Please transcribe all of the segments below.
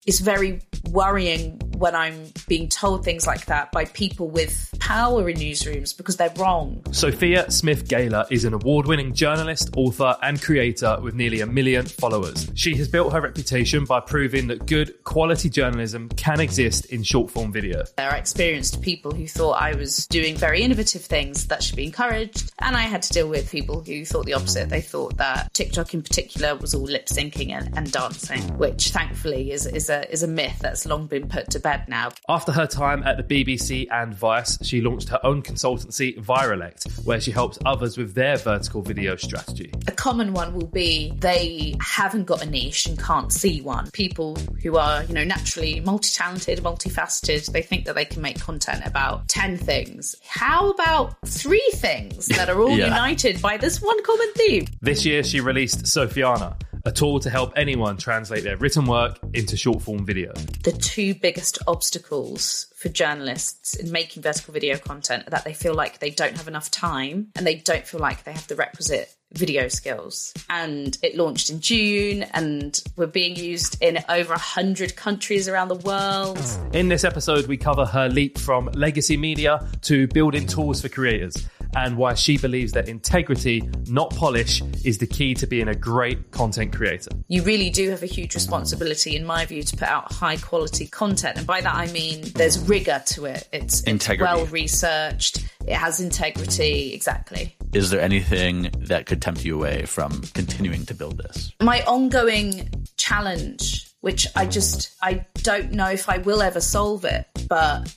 it's very worrying when I'm being told things like that by people with power in newsrooms because they're wrong. Sophia Smith-Gaylor is an award-winning journalist, author and creator with nearly 1 million followers. She has built her reputation by proving that good quality journalism can exist in short-form video. There are experienced people who thought I was doing very innovative things that should be encouraged, and I had to deal with people who thought the opposite. They thought that TikTok in particular was all lip-syncing and dancing, which thankfully is a myth that's long been put to bed now. After her time at the BBC and Vice, she launched her own consultancy, Viralect, where she helps others with their vertical video strategy. A common one will be they haven't got a niche and can't see one. People who are, naturally multi-talented, multifaceted, they think that they can make content about 10 things. How about 3 things that are all united by this one common theme? This year, she released Sophiana, a tool to help anyone translate their written work into short-form video. The 2 biggest obstacles for journalists in making vertical video content are that they feel like they don't have enough time and they don't feel like they have the requisite video skills. And it launched in June and we're being used in over 100 countries around the world. In this episode, we cover her leap from legacy media to building tools for creators and why she believes that integrity, not polish, is the key to being a great content creator. You really do have a huge responsibility, in my view, to put out high quality content. And by that, I mean there's rigor to it. It's well researched. It has integrity. Exactly. Is there anything that could tempt you away from continuing to build this? My ongoing challenge, which I don't know if I will ever solve it, but...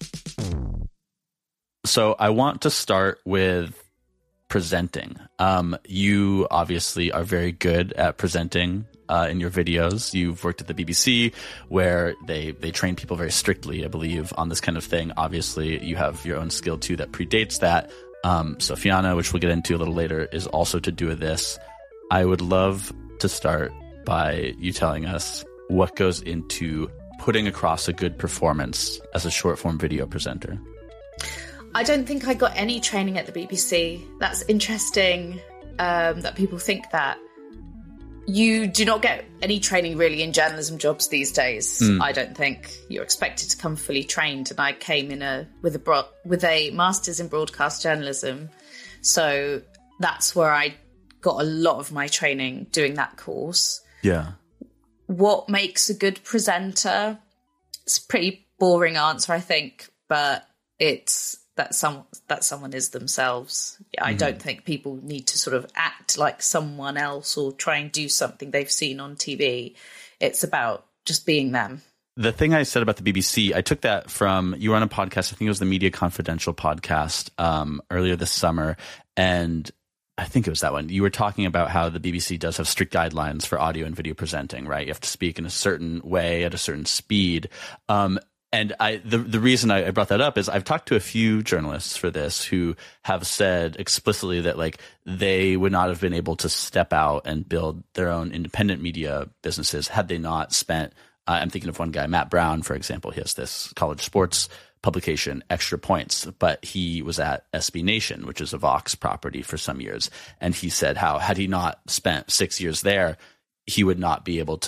So I want to start with presenting. You obviously are very good at presenting in your videos. You've worked at the BBC where they train people very strictly, I believe, on this kind of thing. Obviously, you have your own skill too that predates that. Sophiana, which we'll get into a little later, is also to do with this. I would love to start by you telling us what goes into putting across a good performance as a short-form video presenter. I don't think I got any training at the BBC. That's interesting that people think that. You do not get any training really in journalism jobs these days. I don't think. You're expected to come fully trained, and I came in with a master's in broadcast journalism. So that's where I got a lot of my training doing that course. Yeah. What makes a good presenter? It's a pretty boring answer, I think, but it's that someone is themselves. I don't think people need to sort of act like someone else or try and do something they've seen on TV. It's about just being them. The thing I said about the BBC, I took that from, you were on a podcast, I think it was the Media Confidential podcast earlier this summer, and I think it was that one. You were talking about how the BBC does have strict guidelines for audio and video presenting, right? You have to speak in a certain way at a certain speed. And the reason I brought that up is I've talked to a few journalists for this who have said explicitly that like they would not have been able to step out and build their own independent media businesses had they not spent, I'm thinking of one guy, Matt Brown, for example. He has this college sports publication, Extra Points, but he was at SB Nation, which is a Vox property, for some years. And he said how had he not spent 6 years there, he would not have been able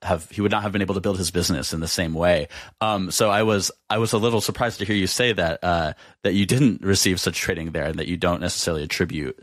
to build his business in the same way. So I was a little surprised to hear you say that that you didn't receive such training there and that you don't necessarily attribute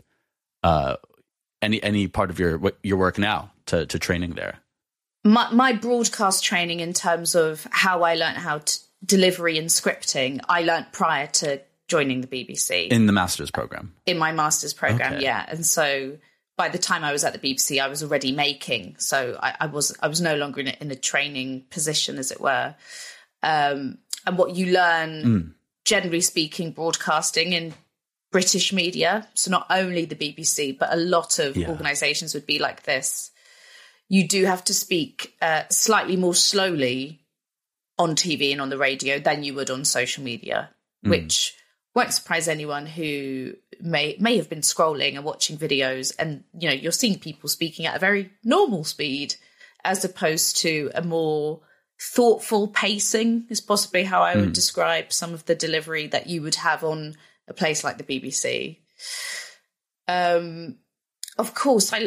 any part of your work now to training there. My broadcast training in terms of how I learned how to delivery and scripting, I learned prior to joining the BBC. In the master's program? In my master's program, okay. Yeah. And so by the time I was at the BBC, I was already making. So I was no longer in a training position, as it were. And what you learn, generally speaking, broadcasting in British media, so not only the BBC, but a lot of organisations would be like this. You do have to speak slightly more slowly on TV and on the radio than you would on social media, which won't surprise anyone who may have been scrolling and watching videos, and you're seeing people speaking at a very normal speed as opposed to a more thoughtful pacing is possibly how I would describe some of the delivery that you would have on a place like the BBC. Of course, I learned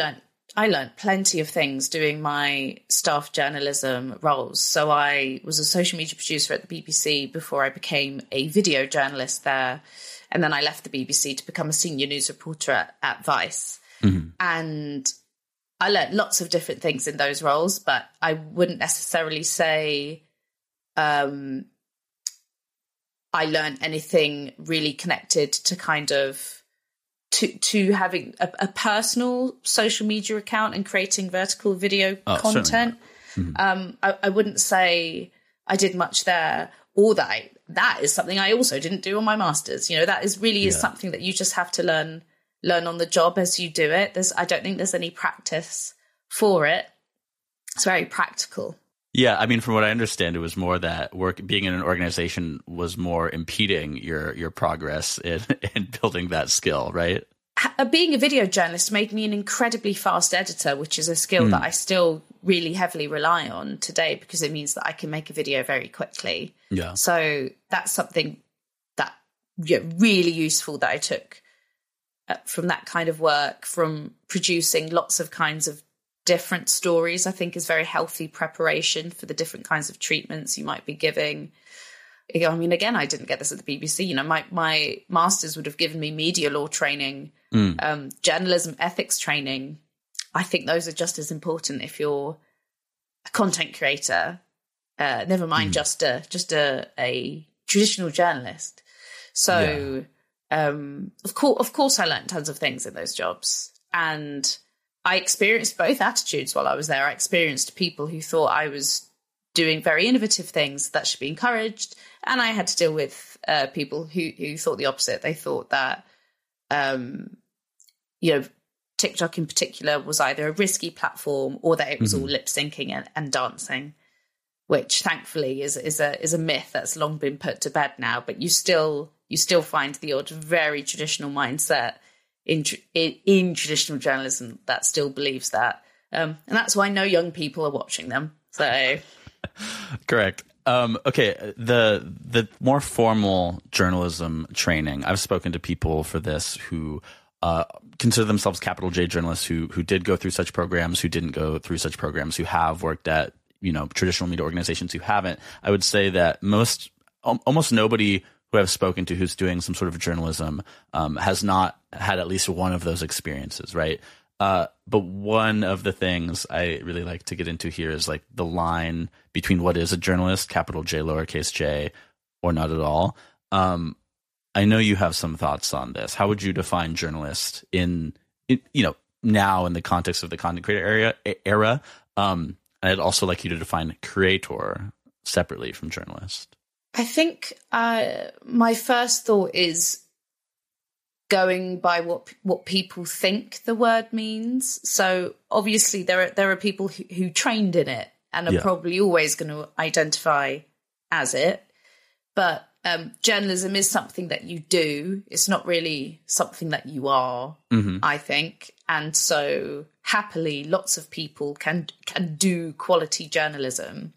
learned plenty of things doing my staff journalism roles. So I was a social media producer at the BBC before I became a video journalist there. And then I left the BBC to become a senior news reporter at Vice. Mm-hmm. And I learned lots of different things in those roles, but I wouldn't necessarily say I learned anything really connected to kind of to having a personal social media account and creating vertical video content. Mm-hmm. I wouldn't say I did much there, or that is something I also didn't do on my master's. You know, that is something that you just have to learn on the job as you do it. I don't think there's any practice for it. It's very practical. Yeah, I mean, from what I understand, it was more that being in an organization was more impeding your progress in building that skill, right? Being a video journalist made me an incredibly fast editor, which is a skill that I still really heavily rely on today because it means that I can make a video very quickly. Yeah. So that's something that really useful that I took from that kind of work, from producing lots of kinds of different stories. I think is very healthy preparation for the different kinds of treatments you might be giving. I mean, again, I didn't get this at the BBC. You know, my master's would have given me media law training, journalism ethics training. I think those are just as important if you're a content creator. Never mind just a traditional journalist. So, of course, I learned tons of things in those jobs, and I experienced both attitudes while I was there. I experienced people who thought I was doing very innovative things that should be encouraged, and I had to deal with people who thought the opposite. They thought that, TikTok in particular was either a risky platform or that it was all lip syncing and dancing, which thankfully is a myth that's long been put to bed now. But you still find the odd very traditional mindset in traditional journalism that still believes that, and that's why no young people are watching them. So, correct. Okay, the more formal journalism training. I've spoken to people for this who consider themselves capital J journalists who did go through such programs, who didn't go through such programs, who have worked at traditional media organizations, who haven't. I would say that almost nobody who I've spoken to who's doing some sort of journalism has not had at least one of those experiences, right? But one of the things I really like to get into here is like the line between what is a journalist, capital J, lowercase j, or not at all. I know you have some thoughts on this. How would you define journalist in now in the context of the content creator era? I'd also like you to define creator separately from journalist. I think my first thought is going by what people think the word means. So obviously there are people who trained in it and are probably always going to identify as it. But journalism is something that you do. It's not really something that you are, I think. And so happily, lots of people can do quality journalism.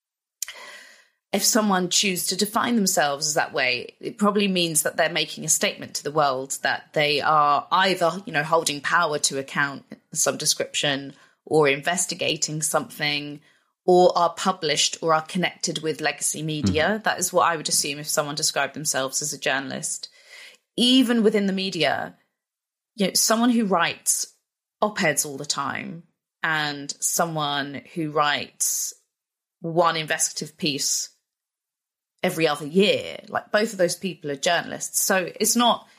If someone chooses to define themselves as that way, it probably means that they're making a statement to the world that they are either, holding power to account some description or investigating something or are published or are connected with legacy media. That is what I would assume if someone described themselves as a journalist. Even within the media, someone who writes op-eds all the time and someone who writes one investigative piece every other year, like both of those people are journalists. So it's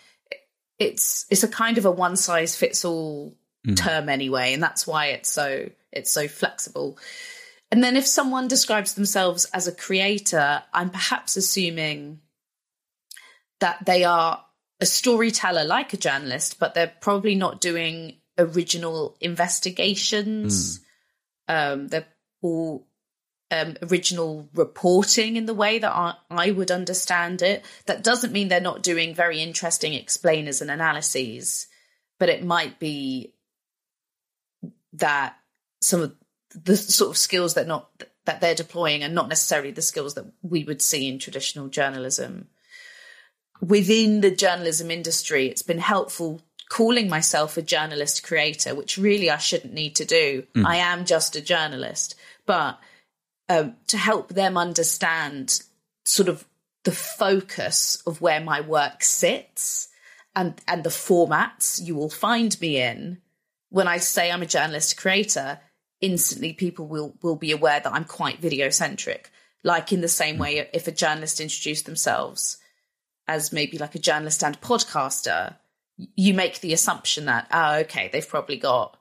a kind of a one size fits all term anyway. And that's why it's so flexible. And then if someone describes themselves as a creator, I'm perhaps assuming that they are a storyteller like a journalist, but they're probably not doing original investigations. They're all original reporting in the way that I would understand it. That doesn't mean they're not doing very interesting explainers and analyses, but it might be that some of the sort of skills that they're deploying are not necessarily the skills that we would see in traditional journalism. Within the journalism industry, it's been helpful calling myself a journalist creator, which really I shouldn't need to do. I am just a journalist. But to help them understand sort of the focus of where my work sits and the formats you will find me in, when I say I'm a journalist creator, instantly people will be aware that I'm quite video-centric. Like in the same way, if a journalist introduced themselves as maybe like a journalist and podcaster, you make the assumption that, okay, they've probably got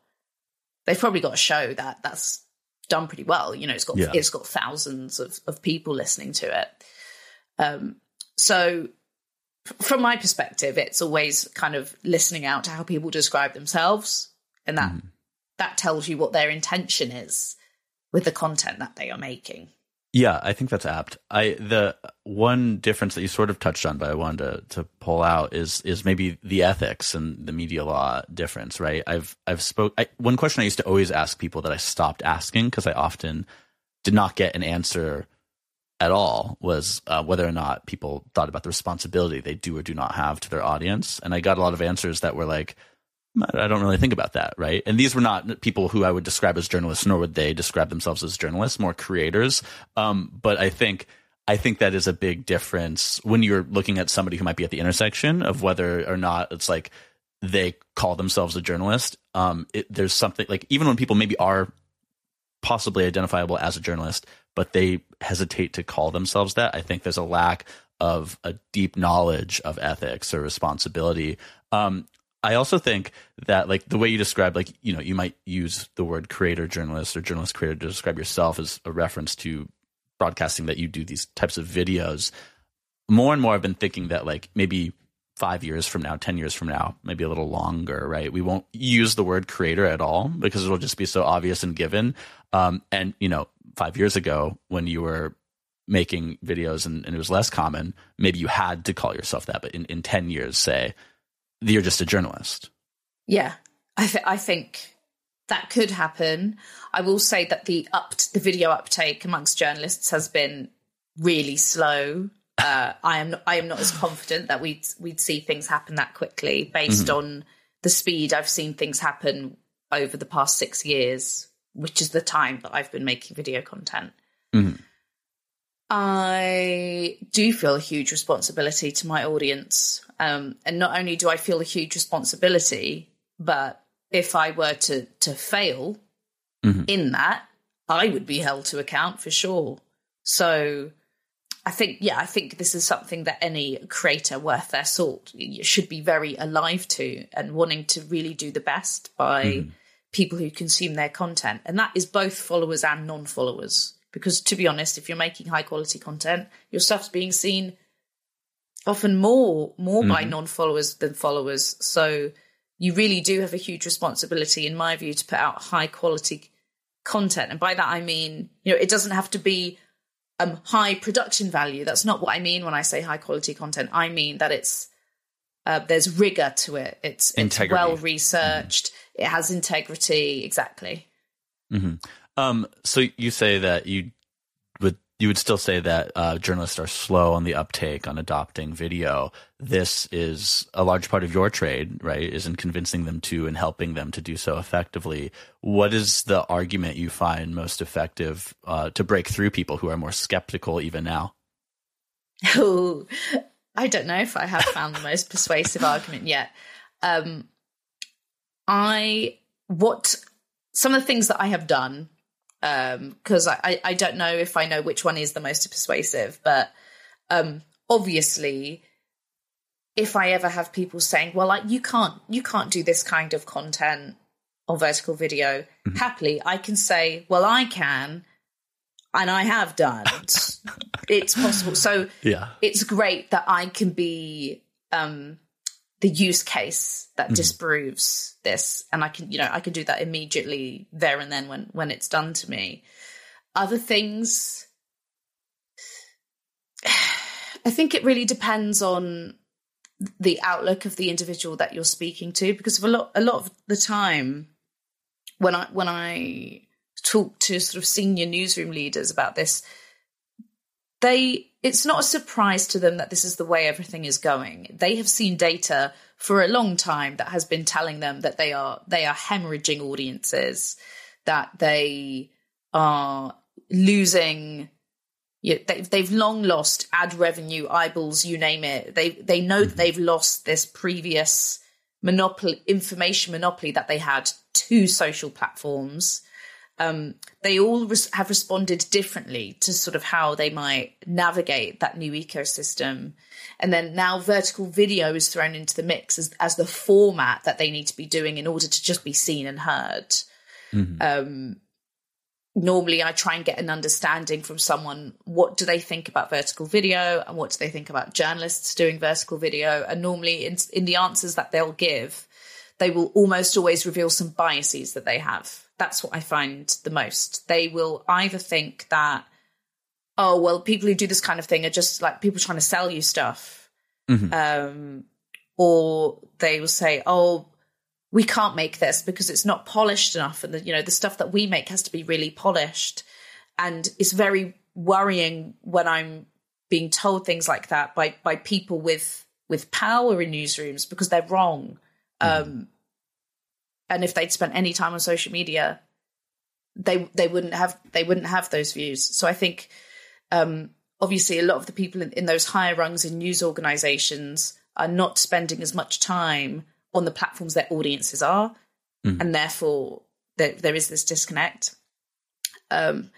a show that's done pretty well. You know, it's got thousands of people listening to it. So from my perspective, it's always kind of listening out to how people describe themselves, and that tells you what their intention is with the content that they are making. Yeah, I think that's apt. The one difference that you sort of touched on, but I wanted to pull out is maybe the ethics and the media law difference, right? One question I used to always ask people that I stopped asking because I often did not get an answer at all was whether or not people thought about the responsibility they do or do not have to their audience. And I got a lot of answers that were like, I don't really think about that, right? And these were not people who I would describe as journalists, nor would they describe themselves as journalists, more creators. But I think that is a big difference when you're looking at somebody who might be at the intersection of whether or not it's like they call themselves a journalist. There's something like, even when people maybe are possibly identifiable as a journalist, but they hesitate to call themselves that, I think there's a lack of a deep knowledge of ethics or responsibility. I also think that, like, the way you describe, like, you know, you might use the word creator journalist or journalist creator to describe yourself as a reference to broadcasting, that you do these types of videos. More and more I've been thinking that, like, maybe 5 years from now, 10 years from now, maybe a little longer, right? We won't use the word creator at all because it'll just be so obvious and given. And, you know, 5 years ago when you were making videos and it was less common, maybe you had to call yourself that. But in 10 years, say, you're just a journalist. Yeah, I think that could happen. I will say that the video uptake amongst journalists has been really slow. I am not as confident that we'd see things happen that quickly based on the speed I've seen things happen over the past 6 years, which is the time that I've been making video content. I do feel a huge responsibility to my audience. And not only do I feel a huge responsibility, but if I were to fail in that, I would be held to account for sure. So I think this is something that any creator worth their salt should be very alive to and wanting to really do the best by people who consume their content. And that is both followers and non-followers. Because to be honest, if you're making high quality content, your stuff's being seen often more by non-followers than followers. So you really do have a huge responsibility, in my view, to put out high quality content. And by that, I mean, you know, it doesn't have to be high production value. That's not what I mean when I say high quality content. I mean that it's there's rigor to it. It's well researched. It has integrity. Exactly. So you say that you would still say that journalists are slow on the uptake on adopting video. This is a large part of your trade, right? Is in convincing them to and helping them to do so effectively. What is the argument you find most effective to break through people who are more skeptical even now? Oh, I don't know if I have found the most persuasive argument yet. Some of the things that I have done, because I don't know if I know which one is the most persuasive, but obviously, if I ever have people saying, well, like, you can't do this kind of content on vertical video, happily, I can say, well, I can, and I have done. It's possible. So it's great that I can be the use case that disproves this, and I can do that immediately there and then when it's done to me. Other things, I think it really depends on the outlook of the individual that you're speaking to, because a lot of the time when I talk to sort of senior newsroom leaders about this, they it's not a surprise to them that this is the way everything is going. They have seen data for a long time that has been telling them that they are hemorrhaging audiences, that they are losing. They've long lost ad revenue, eyeballs, you name it. They know that they've lost this previous information monopoly that they had to social platforms. They all have responded differently to sort of how they might navigate that new ecosystem. And then now vertical video is thrown into the mix as the format that they need to be doing in order to just be seen and heard. Normally I try and get an understanding from someone, what do they think about vertical video and what do they think about journalists doing vertical video? And normally in the answers that they'll give, they will almost always reveal some biases that they have. That's what I find the most. They will either think that, oh, well, people who do this kind of thing are just like people trying to sell you stuff. Or they will say, oh, we can't make this because it's not polished enough. And the stuff that we make has to be really polished. And it's very worrying when I'm being told things like that by people with power in newsrooms, because they're wrong. And if they'd spent any time on social media, they wouldn't have those views. So I think, obviously a lot of the people in those higher rungs in news organizations are not spending as much time on the platforms their audiences are. And therefore there is this disconnect. I'm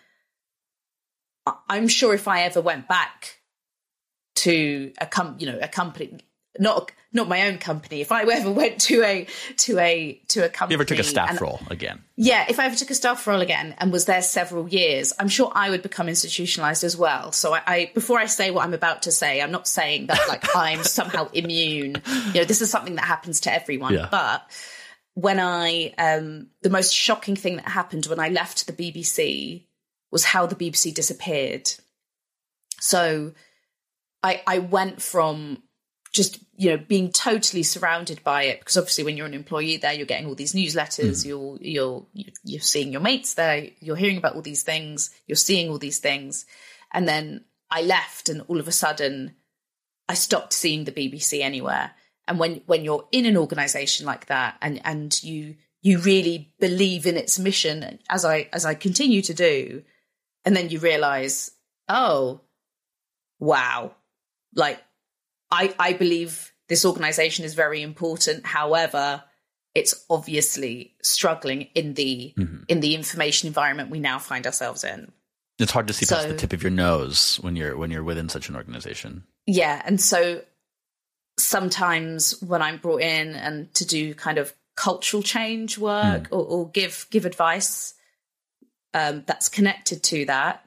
sure if I ever went back to a company, not my own company, if I ever went to a company, you ever took a staff role again? Yeah, if I ever took a staff role again and was there several years, I'm sure I would become institutionalized as well. So I before I say what I'm about to say, I'm not saying that like I'm somehow immune. This is something that happens to everyone. Yeah. But when the most shocking thing that happened when I left the BBC was how the BBC disappeared. So I went from just, being totally surrounded by it, because obviously when you're an employee there, you're getting all these newsletters, you're seeing your mates there, you're hearing about all these things, you're seeing all these things. And then I left and all of a sudden I stopped seeing the BBC anywhere. And when you're in an organization like that and you really believe in its mission, as I continue to do, and then you realize, oh, wow, like, I believe this organization is very important. However, it's obviously struggling in the information environment we now find ourselves in. It's hard to see past the tip of your nose when you're within such an organization. Yeah, and so sometimes when I'm brought in and to do kind of cultural change work or give advice that's connected to that,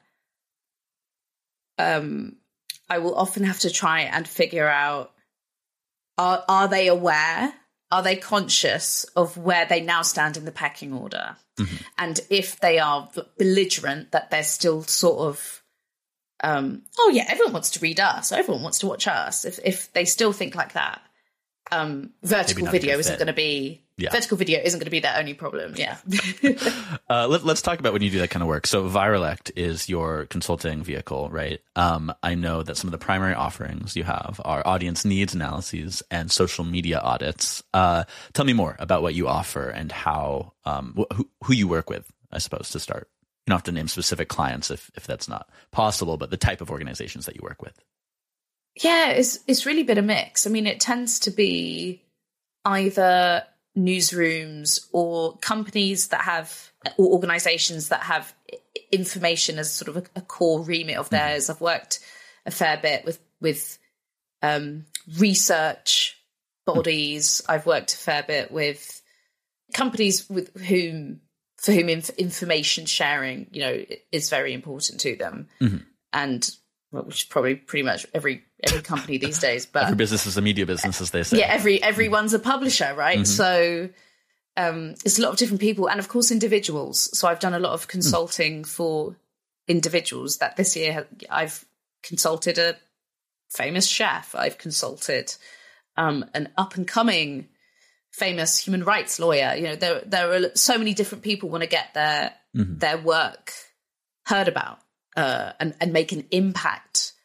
I will often have to try and figure out, are they aware? Are they conscious of where they now stand in the pecking order? And if they are belligerent, that they're still sort of, oh yeah, everyone wants to read us, everyone wants to watch us. If they still think like that, vertical video isn't going to be their only problem. Yeah. Let's talk about when you do that kind of work. So Viralect is your consulting vehicle, right? I know that some of the primary offerings you have are audience needs analyses and social media audits. Tell me more about what you offer and how, who you work with, I suppose, to start. You don't have to name specific clients if that's not possible, but the type of organizations that you work with. Yeah, it's really been a mix. I mean, it tends to be either newsrooms or companies that have, or organizations that have information as sort of a core remit of theirs. I've worked a fair bit with research bodies. I've worked a fair bit with companies for whom information sharing, is very important to them. And which is probably pretty much every company these days. But every business is a media business, as they say. Yeah, everyone's a publisher, right? So it's a lot of different people, and of course individuals. So I've done a lot of consulting for individuals. That this year I've consulted a famous chef. I've consulted an up and coming famous human rights lawyer. There are so many different people want to get their work heard about. And make an impact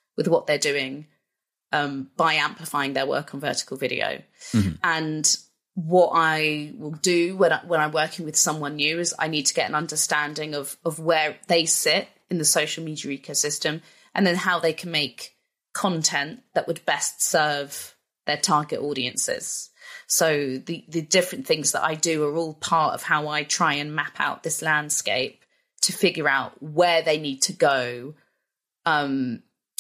with what they're doing by amplifying their work on vertical video. And what I will do when I'm working with someone new is I need to get an understanding of where they sit in the social media ecosystem, and then how they can make content that would best serve their target audiences. So the different things that I do are all part of how I try and map out this landscape to figure out where they need to go. Are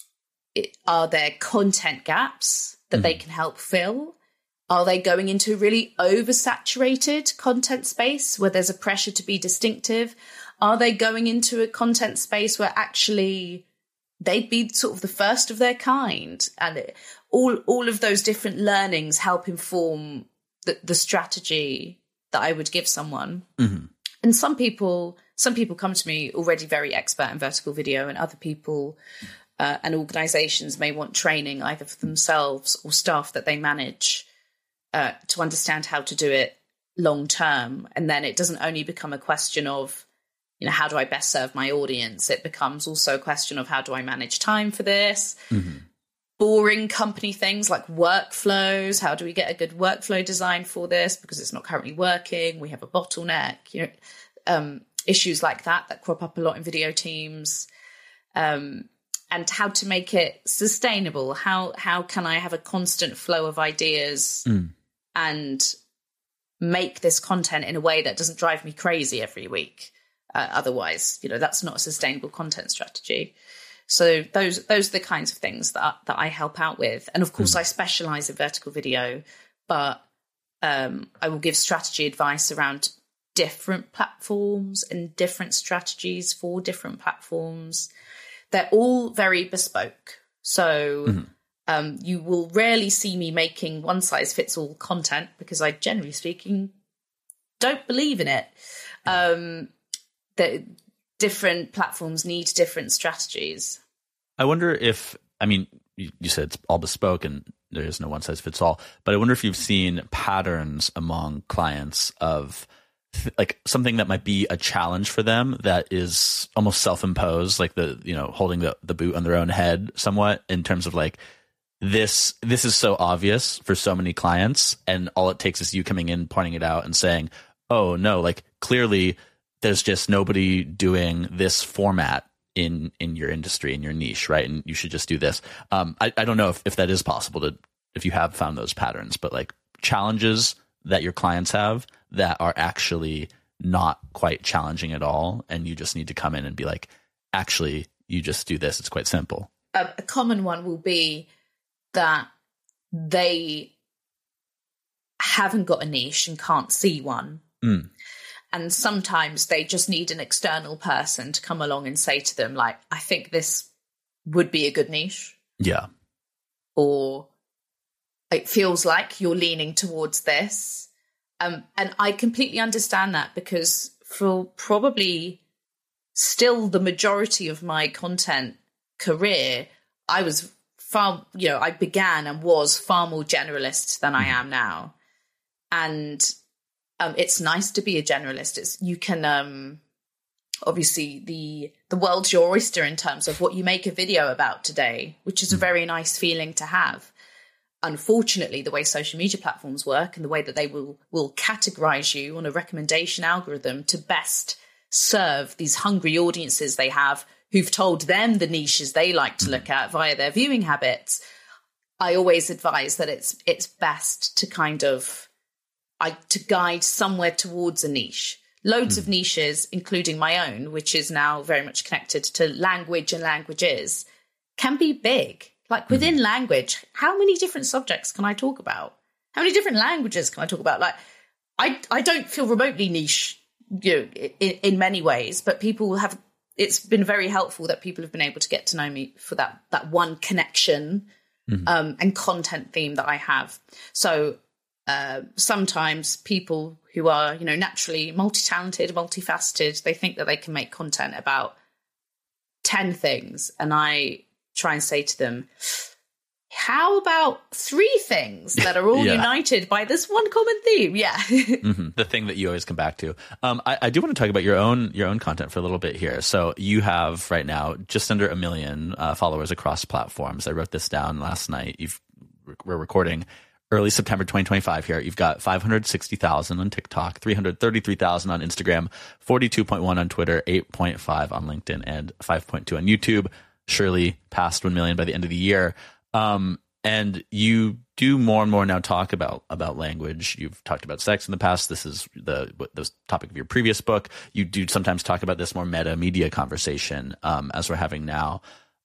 there content gaps that they can help fill? Are they going into a really oversaturated content space where there's a pressure to be distinctive? Are they going into a content space where actually they'd be sort of the first of their kind? And all of those different learnings help inform the strategy that I would give someone. And some people come to me already very expert in vertical video, and other people and organizations may want training either for themselves or staff that they manage to understand how to do it long term. And then it doesn't only become a question of, how do I best serve my audience? It becomes also a question of, how do I manage time for this? Boring company things like workflows. How do we get a good workflow design for this? Because it's not currently working. We have a bottleneck, issues like that crop up a lot in video teams. And how to make it sustainable. How can I have a constant flow of ideas and make this content in a way that doesn't drive me crazy every week? Otherwise, that's not a sustainable content strategy. So those are the kinds of things that I help out with. And of course, I specialize in vertical video, but I will give strategy advice around different platforms and different strategies for different platforms. They're all very bespoke. So you will rarely see me making one-size-fits-all content, because I, generally speaking, don't believe in it. That different platforms need different strategies. I wonder if, you said it's all bespoke and there is no one-size-fits-all, but I wonder if you've seen patterns among clients of like something that might be a challenge for them that is almost self-imposed, like holding the boot on their own head somewhat, in terms of like, this is so obvious for so many clients, and all it takes is you coming in, pointing it out and saying, oh no, like clearly there's just nobody doing this format in your industry, in your niche, right? And you should just do this. I don't know if that is possible if you have found those patterns, but like challenges that your clients have that are actually not quite challenging at all, and you just need to come in and be like, actually, you just do this. It's quite simple. A common one will be that they haven't got a niche and can't see one. And sometimes they just need an external person to come along and say to them, like, I think this would be a good niche. Yeah. Or it feels like you're leaning towards this. And I completely understand that, because for probably still the majority of my content career, I was I began and was far more generalist than I am now. And it's nice to be a generalist. You can, obviously the world's your oyster in terms of what you make a video about today, which is a very nice feeling to have. Unfortunately, the way social media platforms work and the way that they will categorize you on a recommendation algorithm to best serve these hungry audiences they have, who've told them the niches they like to look at via their viewing habits. I always advise that it's best to to guide somewhere towards a niche. Loads of niches, including my own, which is now very much connected to language and languages, can be big. Like within language, how many different subjects can I talk about? How many different languages can I talk about? Like, I don't feel remotely niche, in many ways, but it's been very helpful that people have been able to get to know me for that one connection and content theme that I have. So sometimes people who are, naturally multi-talented, multifaceted, they think that they can make content about 10 things. And I try and say to them, how about 3 things that are all united by this one common theme? Yeah. The thing that you always come back to. I do want to talk about your own content for a little bit here. So you have right now just under 1 million followers across platforms. I wrote this down last night. We're recording early September 2025 here. You've got 560,000 on TikTok, 333,000 on Instagram, 42.1 on Twitter, 8.5 on LinkedIn, and 5.2 on YouTube. Surely past 1 million by the end of the year. And you do more and more now talk about language. You've talked about sex in the past. This is the topic of your previous book. You do sometimes talk about this more meta media conversation, as we're having now.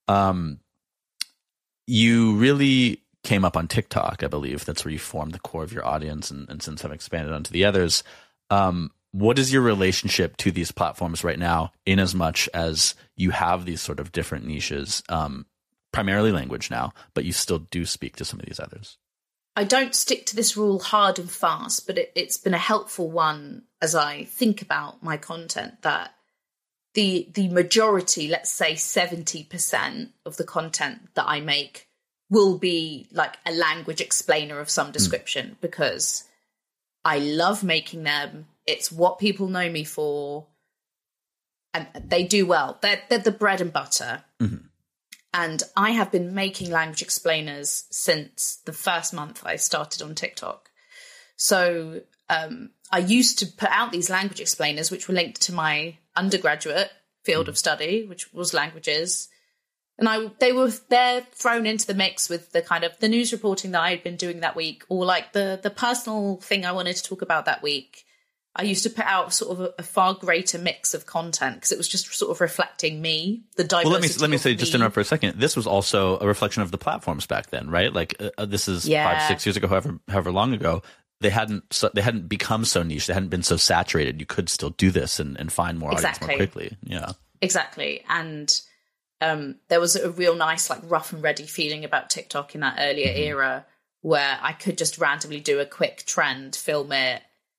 You really came up on TikTok, I believe. That's where you formed the core of your audience, and since have expanded onto the others. What is your relationship to these platforms right now, in as much as you have these sort of different niches, primarily language now, but you still do speak to some of these others? I don't stick to this rule hard and fast, but it's been a helpful one as I think about my content, that the majority, let's say 70% of the content that I make will be like a language explainer of some description, because I love making them. It's what people know me for, and they do well. They're the bread and butter. Mm-hmm. And I have been making language explainers since the first month I started on TikTok. So I used to put out these language explainers, which were linked to my undergraduate field of study, which was languages. And they're thrown into the mix with the kind of the news reporting that I had been doing that week, or like the personal thing I wanted to talk about that week. I used to put out sort of a far greater mix of content because it was just sort of reflecting me, the diversity. Well, let me say, just interrupt for a second. This was also a reflection of the platforms back then, right? Like this is 5-6 years ago, however long ago. They hadn't become so niche. They hadn't been so saturated. You could still do this and find more audience more quickly. Yeah, exactly. And there was a real nice, like, rough and ready feeling about TikTok in that earlier era, where I could just randomly do a quick trend, film it,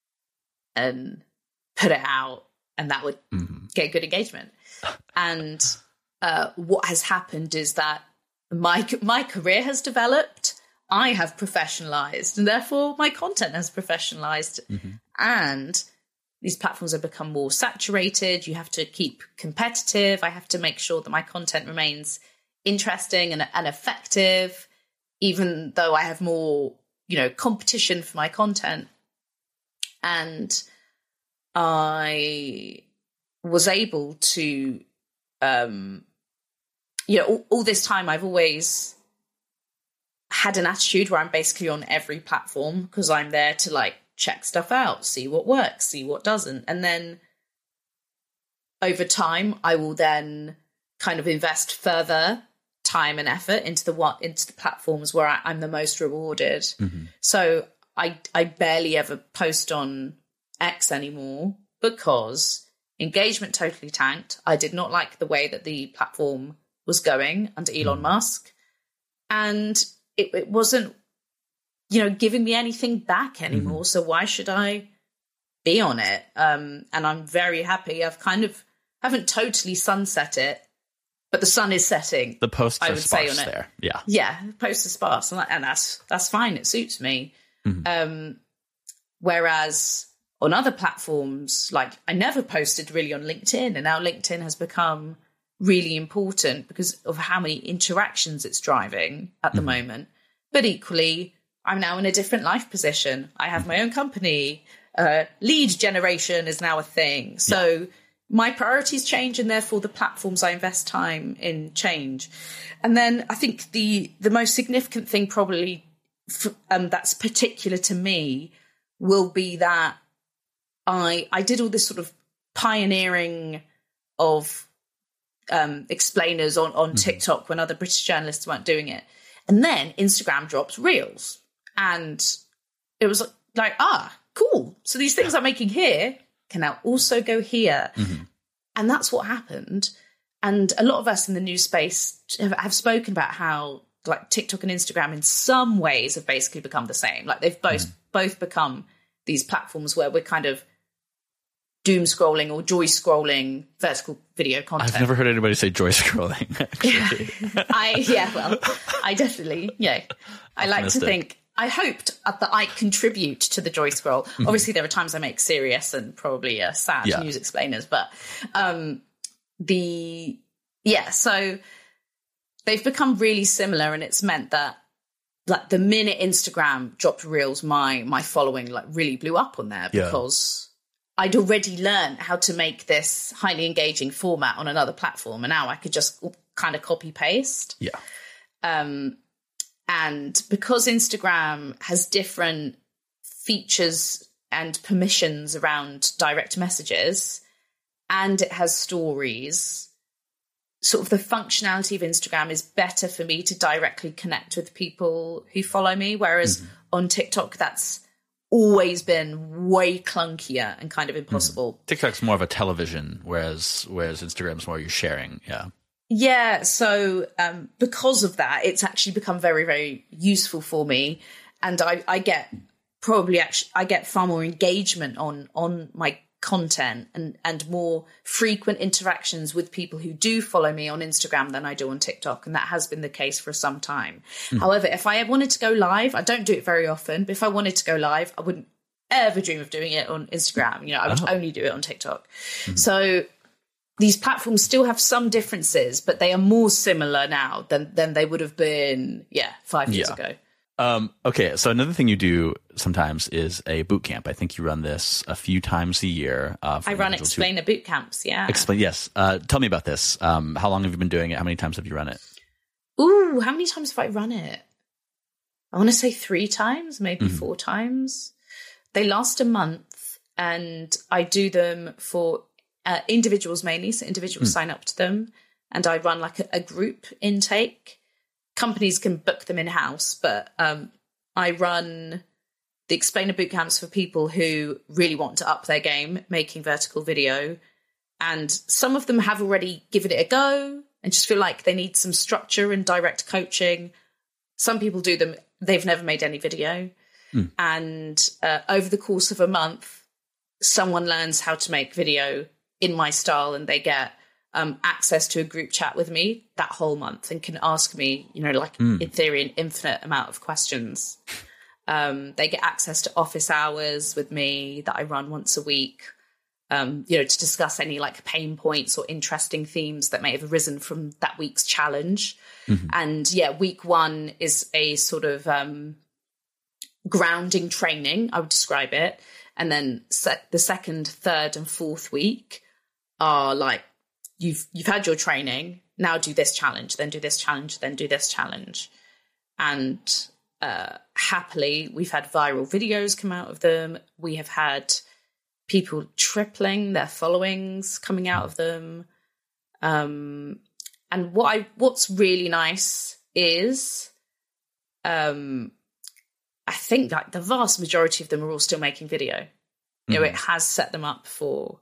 and put it out, and that would get good engagement. And what has happened is that my career has developed, I have professionalized, and therefore my content has professionalized. And these platforms have become more saturated. You have to keep competitive. I have to make sure that my content remains interesting and effective, even though I have more, competition for my content. And I was able to, all this time I've always had an attitude where I'm basically on every platform because I'm there to, like, check stuff out, see what works, see what doesn't. And then over time, I will then kind of invest further time and effort into the platforms where I'm the most rewarded. So I barely ever post on X anymore because engagement totally tanked. I did not like the way that the platform was going under Elon Musk. And it wasn't, giving me anything back anymore. So why should I be on it? And I'm very happy. Haven't totally sunset it, but the sun is setting. The posts are sparse there. Yeah. Yeah. Posts are sparse. And that's fine. It suits me. Whereas on other platforms, like, I never posted really on LinkedIn, and now LinkedIn has become really important because of how many interactions it's driving at the moment. But equally, I'm now in a different life position. I have my own company. Lead generation is now a thing. So my priorities change, and therefore the platforms I invest time in change. And then I think the most significant thing probably that's particular to me will be that I did all this sort of pioneering of explainers on TikTok when other British journalists weren't doing it. And then Instagram drops Reels. And it was like, cool. So these things I'm making here can now also go here. And that's what happened. And a lot of us in the news space have spoken about how, like, TikTok and Instagram in some ways have basically become the same. Like, they've both become these platforms where we're kind of doom scrolling or joy scrolling vertical video content. I've never heard anybody say joy scrolling, actually. I definitely, I like to think, I hoped that I contribute to the joy scroll. Mm-hmm. Obviously, there are times I make serious and probably sad news explainers, but so they've become really similar, and it's meant that like the minute Instagram dropped Reels, my following like really blew up on there because I'd already learned how to make this highly engaging format on another platform, and now I could just kind of copy paste. Yeah. And because Instagram has different features and permissions around direct messages, and it has stories, sort of the functionality of Instagram is better for me to directly connect with people who follow me. Whereas on TikTok, that's always been way clunkier and kind of impossible. TikTok's more of a television, whereas Instagram's more you're sharing. Yeah. Yeah. So because of that, it's actually become very, very useful for me. And I get far more engagement on my content and more frequent interactions with people who do follow me on Instagram than I do on TikTok. And that has been the case for some time. However, if I wanted to go live, I don't do it very often, but if I wanted to go live, I wouldn't ever dream of doing it on Instagram. I would only do it on TikTok. So these platforms still have some differences, but they are more similar now than they would have been, 5 years ago. Okay, so another thing you do sometimes is a boot camp. I think you run this a few times a year. I run Explainer boot camps, yeah. Yes. Tell me about this. How long have you been doing it? How many times have you run it? Ooh, how many times have I run it? I want to say 3 times, maybe 4 times. They last a month, and I do them for individuals mainly. So individuals sign up to them, and I run like a group intake. Companies can book them in-house, but I run the Explainer bootcamps for people who really want to up their game making vertical video. And some of them have already given it a go and just feel like they need some structure and direct coaching. Some people do them, they've never made any video. And over the course of a month, someone learns how to make video in my style, and they get access to a group chat with me that whole month and can ask me, in theory, an infinite amount of questions. They get access to office hours with me that I run once a week, to discuss any like pain points or interesting themes that may have arisen from that week's challenge. And week 1 is a sort of grounding training, I would describe it. And then the second, third and fourth week are like, you've had your training, now do this challenge, then do this challenge, then do this challenge. And happily, we've had viral videos come out of them. We have had people tripling their followings coming out of them. And what's really nice is I think like the vast majority of them are all still making video. It has set them up for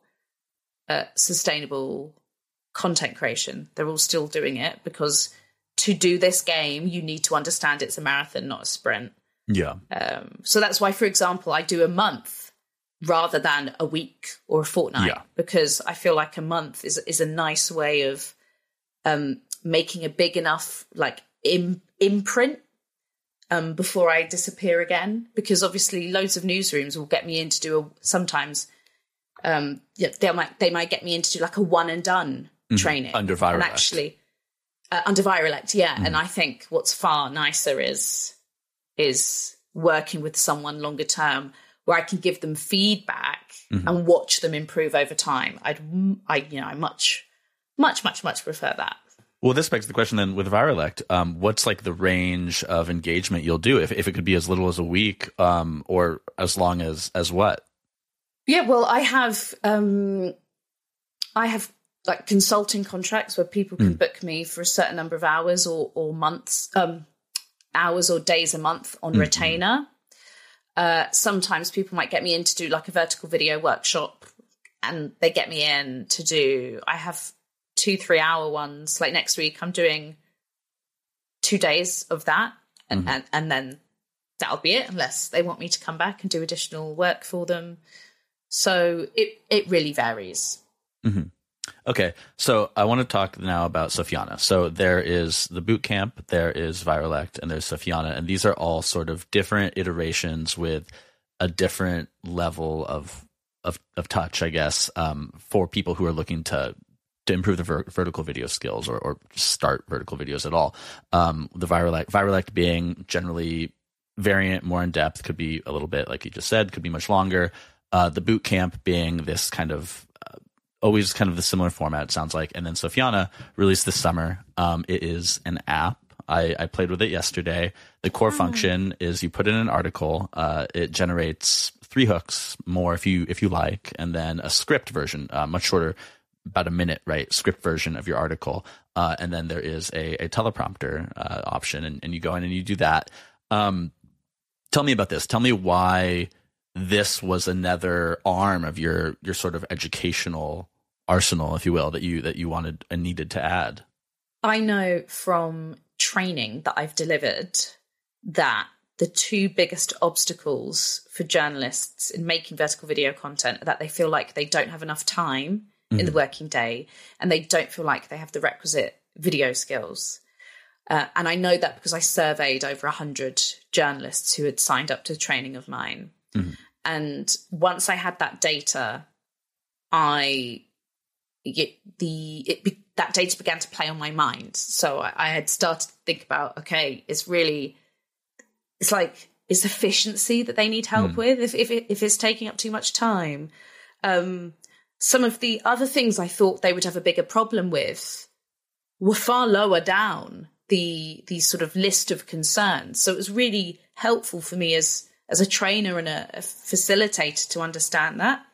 sustainable content creation. They're all still doing it because to do this game, you need to understand it's a marathon, not a sprint. Yeah. So that's why, for example, I do a month rather than a week or a fortnight, because I feel like a month is a nice way of making a big enough like imprint before I disappear again. Because obviously loads of newsrooms will get me in to do sometimes they might get me in to do like a one and done training under Virelect. And actually under Virelect, and I think what's far nicer is working with someone longer term where I can give them feedback and watch them improve over time. I much prefer that. Well, this begs the question then with Virelect, what's like the range of engagement you'll do if it could be as little as a week or as long as what? Yeah, well, I have like consulting contracts where people can book me for a certain number of hours or months, hours or days a month on retainer. Sometimes people might get me in to do like a vertical video workshop, and they get me in to do, I have 2-3 hour ones. Like next week, I'm doing 2 days of that. And then that'll be it, unless they want me to come back and do additional work for them. So it really varies. Mm-hmm. Okay, so I want to talk now about Sophiana. So there is the bootcamp, there is Viralect, and there's Sophiana, and these are all sort of different iterations with a different level of touch, I guess, for people who are looking to improve their vertical video skills or start vertical videos at all. The Viralect being generally variant, more in depth, could be a little bit, like you just said, could be much longer. The bootcamp being this kind of always kind of the similar format, it sounds like. And then Sophiana released this summer. It is an app. I played with it yesterday. The core function is you put in an article. It generates 3 hooks more if you like, and then a script version, much shorter, about a minute, right? Script version of your article. And then there is a teleprompter option, and you go in and you do that. Tell me about this. Tell me why this was another arm of your sort of educational arsenal, if you will, that you wanted and needed to add. I know from training that I've delivered that the 2 biggest obstacles for journalists in making vertical video content are that they feel like they don't have enough time in the working day, and they don't feel like they have the requisite video skills. And I know that because I surveyed over 100 journalists who had signed up to training of mine. Mm-hmm. And once I had that data, that data began to play on my mind. So I had started to think about, okay, it's efficiency that they need help with if it's taking up too much time. Some of the other things I thought they would have a bigger problem with were far lower down the sort of list of concerns. So it was really helpful for me as a trainer and a facilitator to understand that.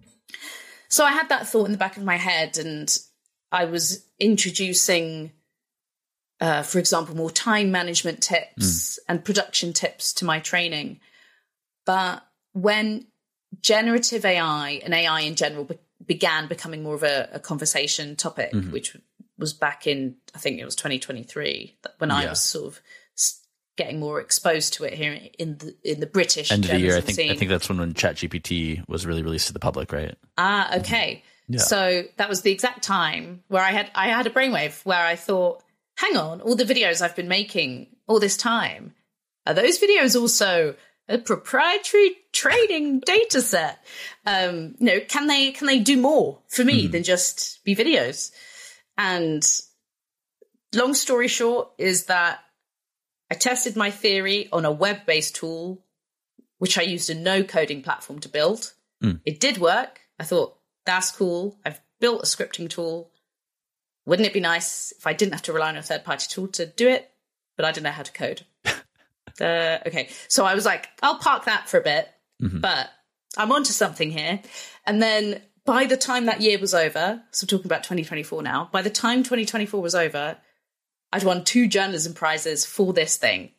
So I had that thought in the back of my head, and I was introducing, for example, more time management tips and production tips to my training. But when generative AI and AI in general began becoming more of a conversation topic, which was back in, I think it was 2023, when I was sort of getting more exposed to it here in the British end of the year. I think scene. I think that's when ChatGPT was really released to the public, right? Okay. Yeah. So that was the exact time where I had a brainwave where I thought, hang on, all the videos I've been making all this time, are those videos also a proprietary training data set? Can they do more for me than just be videos? And long story short is that I tested my theory on a web-based tool, which I used a no-coding platform to build. It did work. I thought, that's cool. I've built a scripting tool. Wouldn't it be nice if I didn't have to rely on a third-party tool to do it? But I didn't know how to code. Okay. So I was like, I'll park that for a bit, but I'm onto something here. And then by the time that year was over, so I'm talking about 2024 now, by the time 2024 was over, I'd won 2 journalism prizes for this thing,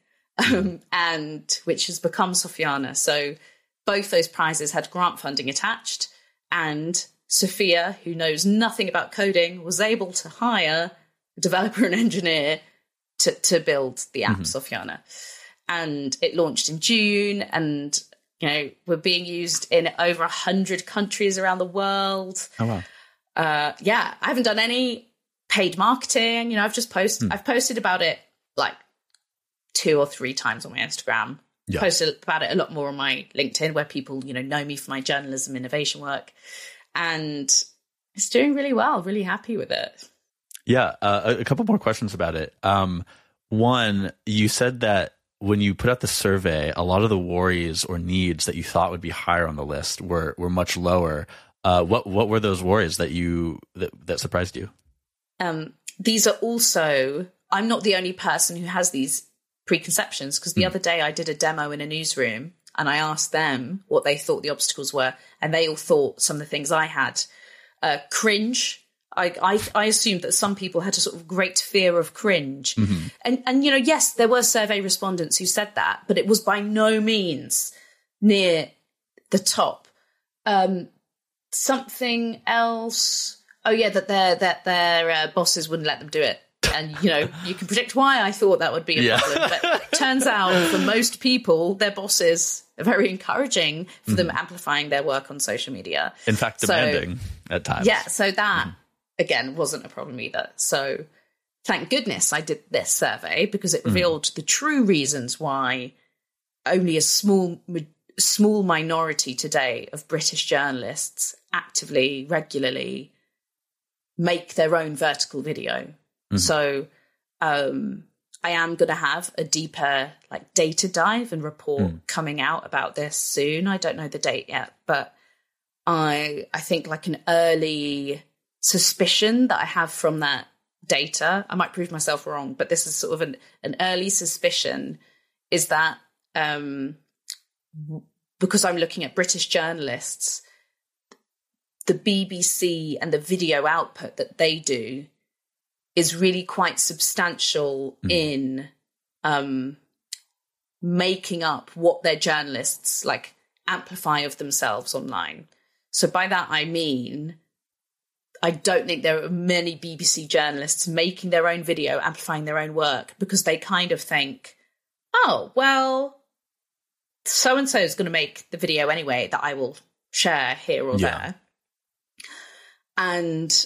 and which has become Sophiana. So both those prizes had grant funding attached, and Sophia, who knows nothing about coding, was able to hire a developer and engineer to build the app Sophiana. And it launched in June, and we're being used in over 100 countries around the world. Oh wow! I haven't done any paid marketing. I've just I've posted about it like 2 or 3 times on my Instagram. Yeah. Posted about it a lot more on my LinkedIn, where people know me for my journalism innovation work, and it's doing really well. Really happy with it. Yeah, a couple more questions about it. One, you said that when you put out the survey, a lot of the worries or needs that you thought would be higher on the list were much lower. What were those worries that surprised you? These are also, I'm not the only person who has these preconceptions, because the other day I did a demo in a newsroom and I asked them what they thought the obstacles were, and they all thought some of the things I had. Cringe. I assumed that some people had a sort of great fear of cringe. And yes, there were survey respondents who said that, but it was by no means near the top. Something else. Oh yeah, that their bosses wouldn't let them do it. And, you can predict why I thought that would be a problem. But it turns out for most people, their bosses are very encouraging for them amplifying their work on social media. In fact, demanding at times. Yeah, so that, again, wasn't a problem either. So thank goodness I did this survey, because it revealed the true reasons why only a small minority today of British journalists actively, regularly make their own vertical video. So I am going to have a deeper data dive and report coming out about this soon. I don't know the date yet, but I think an early suspicion that I have from that data, I might prove myself wrong, but this is sort of an early suspicion, is that because I'm looking at British journalists, the BBC and the video output that they do is really quite substantial in making up what their journalists amplify of themselves online. So by that I mean, I don't think there are many BBC journalists making their own video, amplifying their own work, because they kind of think, oh, well, so-and-so is going to make the video anyway that I will share here or there. And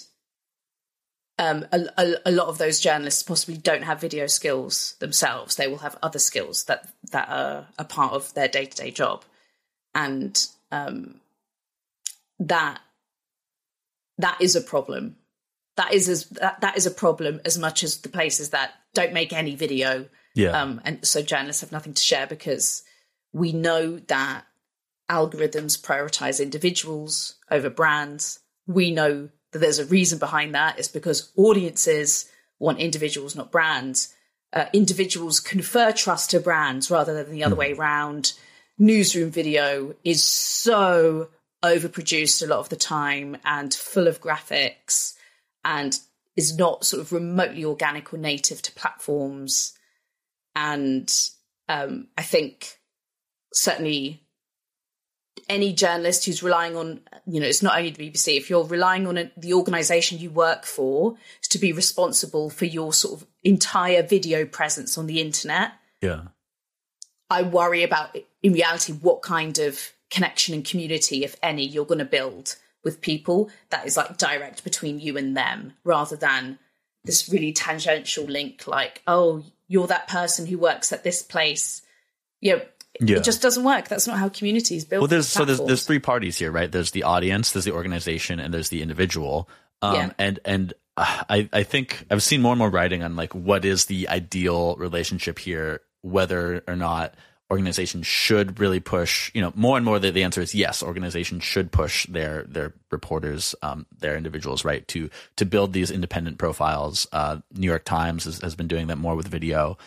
a lot of those journalists possibly don't have video skills themselves. They will have other skills that are a part of their day-to-day job. And that is a problem. That is a problem as much as the places that don't make any video. And so journalists have nothing to share, because we know that algorithms prioritize individuals over brands. We know that there's a reason behind that. It's because audiences want individuals, not brands. Individuals confer trust to brands rather than the other way around. Newsroom video is so overproduced a lot of the time and full of graphics, and is not sort of remotely organic or native to platforms. And I think certainly any journalist who's relying on, it's not only the BBC, if you're relying on the organisation you work for to be responsible for your sort of entire video presence on the internet, I worry about, in reality, what kind of connection and community, if any, you're going to build with people that is direct between you and them, rather than this really tangential link oh, you're that person who works at this place. It just doesn't work. That's not how community is built. Well, there's three parties here, right? There's the audience, there's the organization, and there's the individual. And I think I've seen more and more writing on what is the ideal relationship here, whether or not organizations should really push, more and more the answer is yes, organizations should push their reporters, their individuals, right, to build these independent profiles. New York Times has been doing that more with video.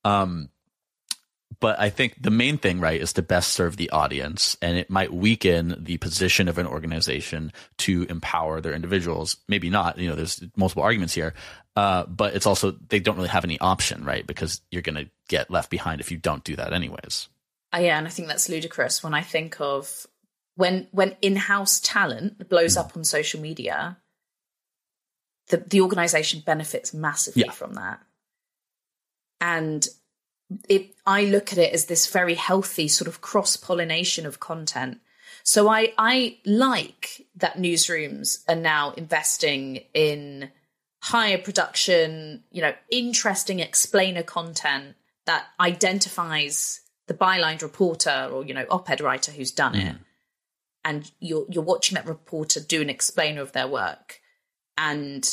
But I think the main thing, right, is to best serve the audience, and it might weaken the position of an organization to empower their individuals. Maybe not, there's multiple arguments here. But it's also, they don't really have any option, right? Because you're going to get left behind if you don't do that anyways. Yeah, and I think that's ludicrous when I think of when in-house talent blows up on social media, the organization benefits massively from that. And I look at it as this very healthy sort of cross-pollination of content. So I like that newsrooms are now investing in higher production, interesting explainer content that identifies the byline reporter or, op-ed writer who's done it. And you're watching that reporter do an explainer of their work. And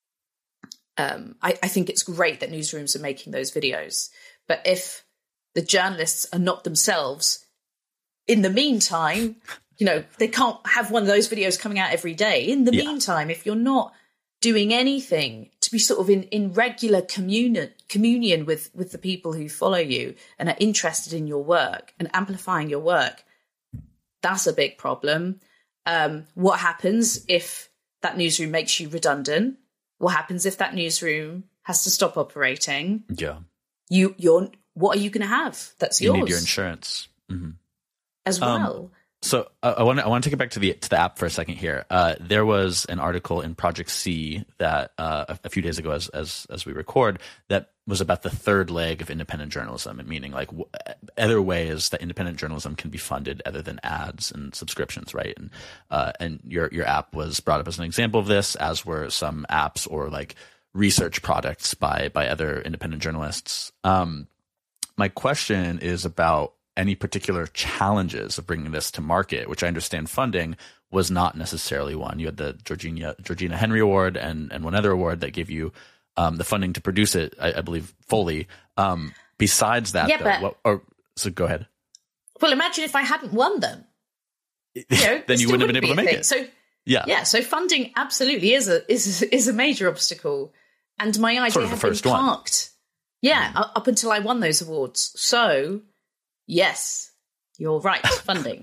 I think it's great that newsrooms are making those videos. But if the journalists are not themselves, in the meantime, they can't have one of those videos coming out every day. In the meantime, if you're not doing anything to be sort of in regular communion with the people who follow you and are interested in your work and amplifying your work, that's a big problem. What happens if that newsroom makes you redundant? What happens if that newsroom has to stop operating? Yeah. What are you going to have? That's yours. You need your insurance. As well. So I want to take it back to the app for a second here. There was an article in Project C that a few days ago, as we record, that was about the third leg of independent journalism, meaning like other ways that independent journalism can be funded other than ads and subscriptions, right? And your app was brought up as an example of this, as were some apps or like research products by other independent journalists. My question is about any particular challenges of bringing this to market, which I understand funding was not necessarily one. You had the Georgina Henry Award and one other award that gave you the funding to produce it, I believe, fully. Besides that, so go ahead. Well, imagine if I hadn't won them. Then you wouldn't have been able to make it. So so funding absolutely is a major obstacle. And my idea had been parked. Up until I won those awards. So yes, you're right, funding.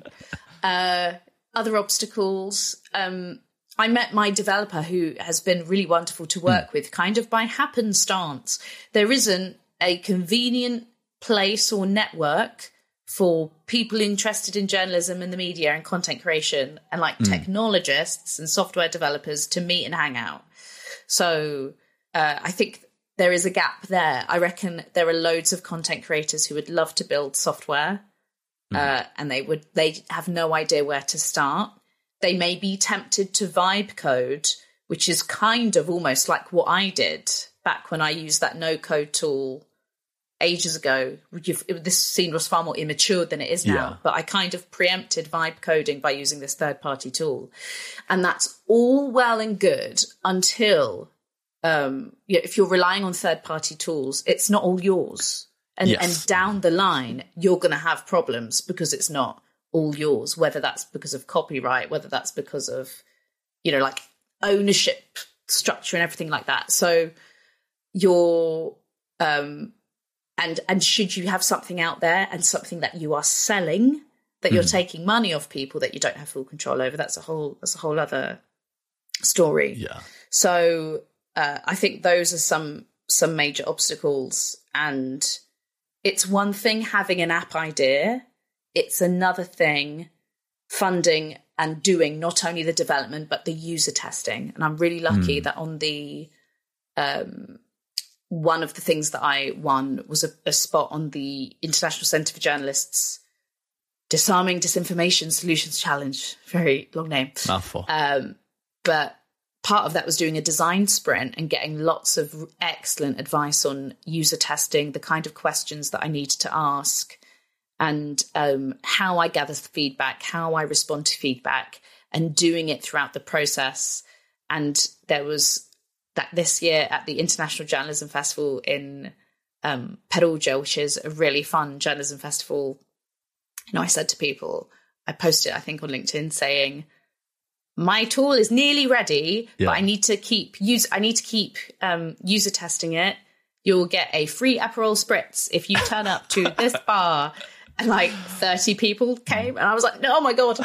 Other obstacles. I met my developer, who has been really wonderful to work with, kind of by happenstance. There isn't a convenient place or network for people interested in journalism and the media and content creation and like technologists and software developers to meet and hang out. So I think there is a gap there. I reckon there are loads of content creators who would love to build software and they have no idea where to start. They may be tempted to vibe code, which is kind of almost like what I did back when I used that no-code tool ages ago. This scene was far more immature than it is now, but I kind of preempted vibe coding by using this third-party tool. And that's all well and good until if you're relying on third-party tools, it's not all yours. And down the line, you're going to have problems because it's not all yours, whether that's because of copyright, whether that's because of, like ownership structure and everything like that. So you're, and should you have something out there and something that you are selling, that you're taking money off people that you don't have full control over, that's a whole other story. Yeah. So I think those are some major obstacles, and it's one thing having an app idea. It's another thing funding and doing not only the development, but the user testing. And I'm really lucky that on the one of the things that I won was a spot on the International Centre for Journalists Disarming Disinformation Solutions Challenge. Very long name. Mouthful. But part of that was doing a design sprint and getting lots of excellent advice on user testing, the kind of questions that I needed to ask, and how I gather feedback, how I respond to feedback, and doing it throughout the process. And there was that this year at the International Journalism Festival in Perugia, which is a really fun journalism festival. I said to people, I posted, I think, on LinkedIn saying, my tool is nearly ready, but I need to keep user testing it. You'll get a free Aperol Spritz if you turn up to this bar. And like 30 people came, and I was like, "No, oh my god!"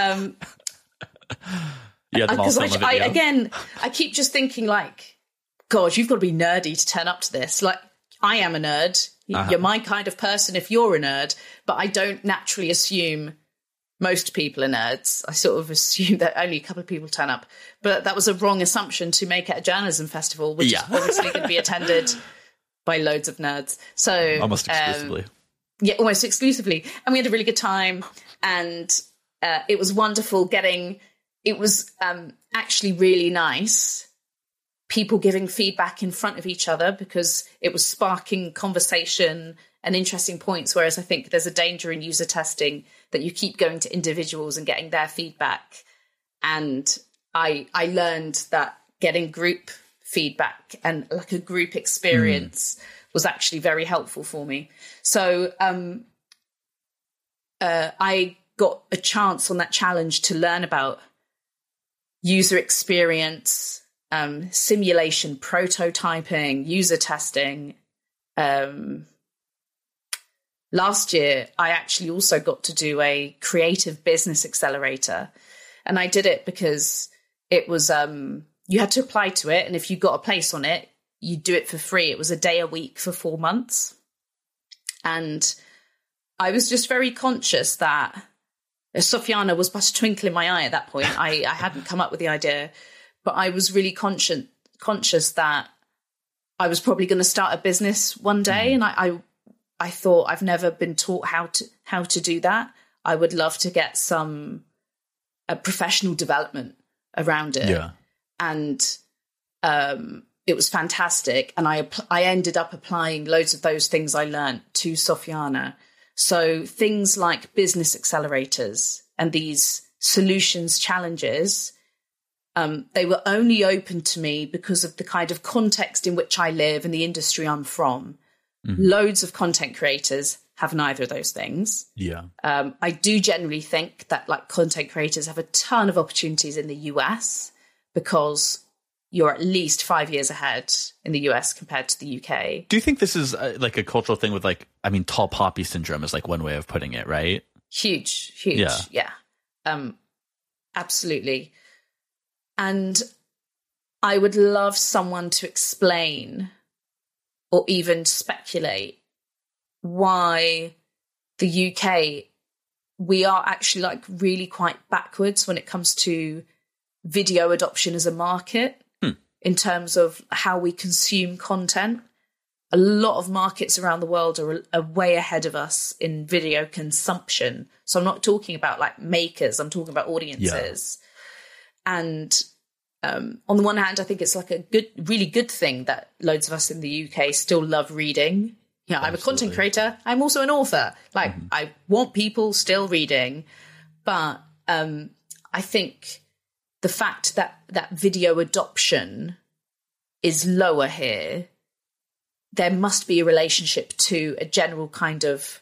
Because I keep just thinking like, "God, you've got to be nerdy to turn up to this." Like, I am a nerd. You're my kind of person if you're a nerd, but I don't naturally assume most people are nerds. I sort of assume that only a couple of people turn up, but that was a wrong assumption to make at a journalism festival, which is obviously going to be attended by loads of nerds. So almost exclusively. Yeah, almost exclusively. And we had a really good time, and it was wonderful it was actually really nice, people giving feedback in front of each other, because it was sparking conversation and interesting points, whereas I think there's a danger in user testing that you keep going to individuals and getting their feedback. And I learned that getting group feedback and like a group experience was actually very helpful for me. So I got a chance on that challenge to learn about user experience, simulation, prototyping, user testing. Last year, I actually also got to do a creative business accelerator. And I did it because it was, you had to apply to it. And if you got a place on it, you do it for free. It was a day a week for 4 months. And I was just very conscious that Sophiana was but a twinkle in my eye at that point. I hadn't come up with the idea, but I was really conscious that I was probably going to start a business one day. And I thought, I've never been taught how to do that. I would love to get some professional development around it. Yeah. And it was fantastic. And I ended up applying loads of those things I learned to Sophiana. So things like business accelerators and these solutions challenges, they were only open to me because of the kind of context in which I live and the industry I'm from. Mm-hmm. Loads of content creators have neither of those things. Yeah. I do generally think that like content creators have a ton of opportunities in the US because you're at least 5 years ahead in the US compared to the UK. Do you think this is like a cultural thing with tall poppy syndrome is like one way of putting it, right? Huge. Yeah. Absolutely. And I would love someone to explain or even speculate why the UK, we are actually like really quite backwards when it comes to video adoption as a market. In terms of how we consume content. A lot of markets around the world are way ahead of us in video consumption. So I'm not talking about like makers, I'm talking about audiences. Yeah. And on the one hand, I think it's like a really good thing that loads of us in the UK still love reading. You know, I'm a content creator. I'm also an author. Like I want people still reading, but I think the fact that video adoption is lower here, there must be a relationship to a general kind of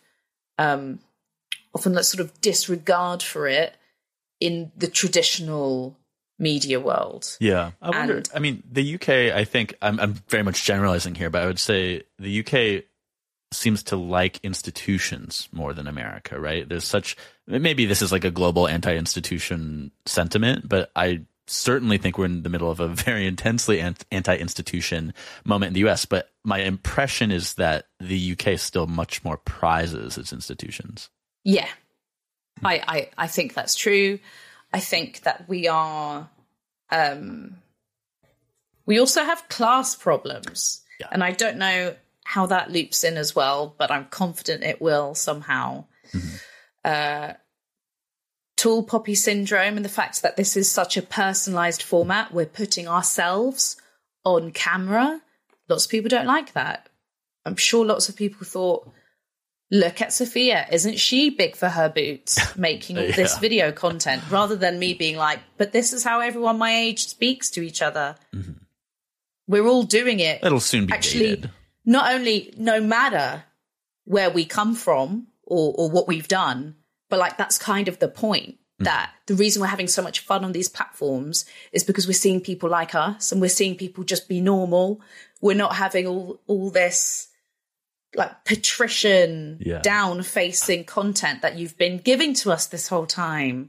often that sort of disregard for it in the traditional media world. Yeah. I wonder, I mean, the UK, I think, I'm very much generalizing here, but I would say the UK seems to like institutions more than America, right? There's such, maybe this is like a global anti-institution sentiment, but I certainly think we're in the middle of a very intensely anti-institution moment in the US. But my impression is that the UK still much more prizes its institutions. Yeah, I think that's true. I think that we are, we also have class problems. Yeah. And I don't know how that loops in as well, but I'm confident it will somehow. Mm-hmm. Tall poppy syndrome and the fact that this is such a personalized format, we're putting ourselves on camera. Lots of people don't like that. I'm sure lots of people thought, look at Sophia, isn't she big for her boots making all this video content, rather than me being like, but this is how everyone my age speaks to each other. Mm-hmm. We're all doing it. It'll soon be actually dated. Not only, no matter where we come from or what we've done, but like that's kind of the point, that the reason we're having so much fun on these platforms is because we're seeing people like us and we're seeing people just be normal. We're not having all this like patrician down-facing content that you've been giving to us this whole time.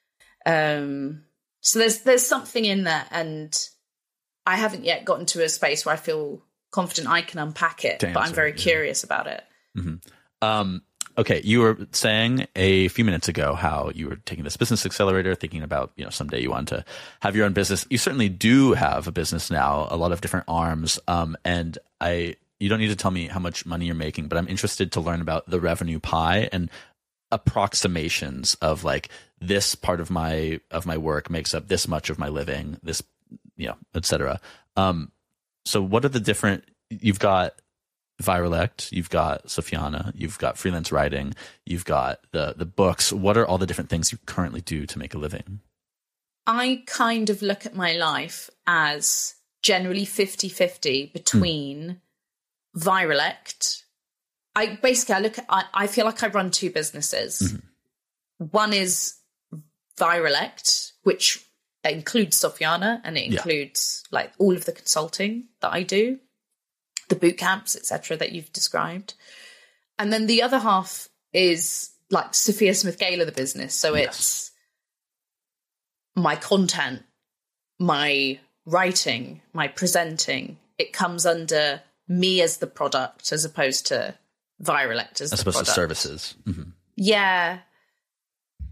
So there's something in there, and I haven't yet gotten to a space where I feel confident I can unpack it, but I'm very curious about it. Mm-hmm. Okay, you were saying a few minutes ago how you were taking this business accelerator, thinking about, someday you want to have your own business. You certainly do have a business now, a lot of different arms. And you don't need to tell me how much money you're making, but I'm interested to learn about the revenue pie and approximations of like, this part of my work makes up this much of my living, this, et cetera. So what are the different, you've got Virelect, you've got Sophiana, you've got freelance writing, you've got the books. What are all the different things you currently do to make a living? I kind of look at my life as generally 50-50 between Virelect. I feel like I run two businesses. Mm-hmm. One is Virelect, which includes Sophiana, and it includes like all of the consulting that I do, the boot camps, etc., that you've described. And then the other half is like Sophia Smith Gaylor, the business. So it's my content, my writing, my presenting. It comes under me as the product as opposed to Virelect as the product. To services. Mm-hmm. Yeah.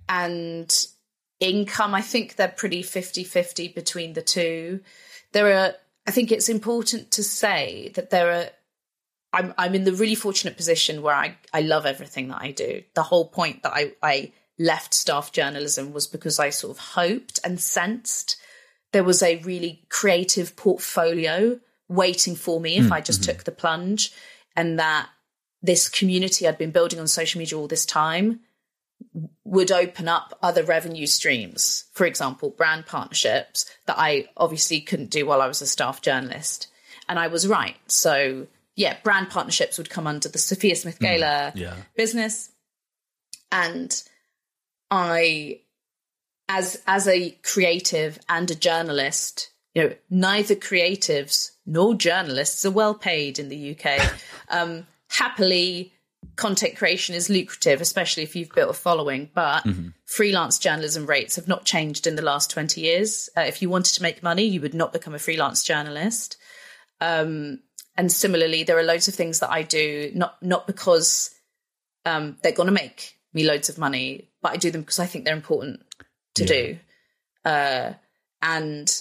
And income, I think they're pretty 50-50 between the two. I think it's important to say that I'm in the really fortunate position where I love everything that I do. The whole point that I left staff journalism was because I sort of hoped and sensed there was a really creative portfolio waiting for me if I just took the plunge, and that this community I'd been building on social media all this time would open up other revenue streams, for example, brand partnerships that I obviously couldn't do while I was a staff journalist. And I was right. So yeah, brand partnerships would come under the Sophia Smith-Gaylor business. And I, as a creative and a journalist, neither creatives nor journalists are well paid in the UK. Happily, content creation is lucrative, especially if you've built a following, but freelance journalism rates have not changed in the last 20 years. If you wanted to make money, you would not become a freelance journalist. And similarly, there are loads of things that I do, not because they're going to make me loads of money, but I do them because I think they're important to do. And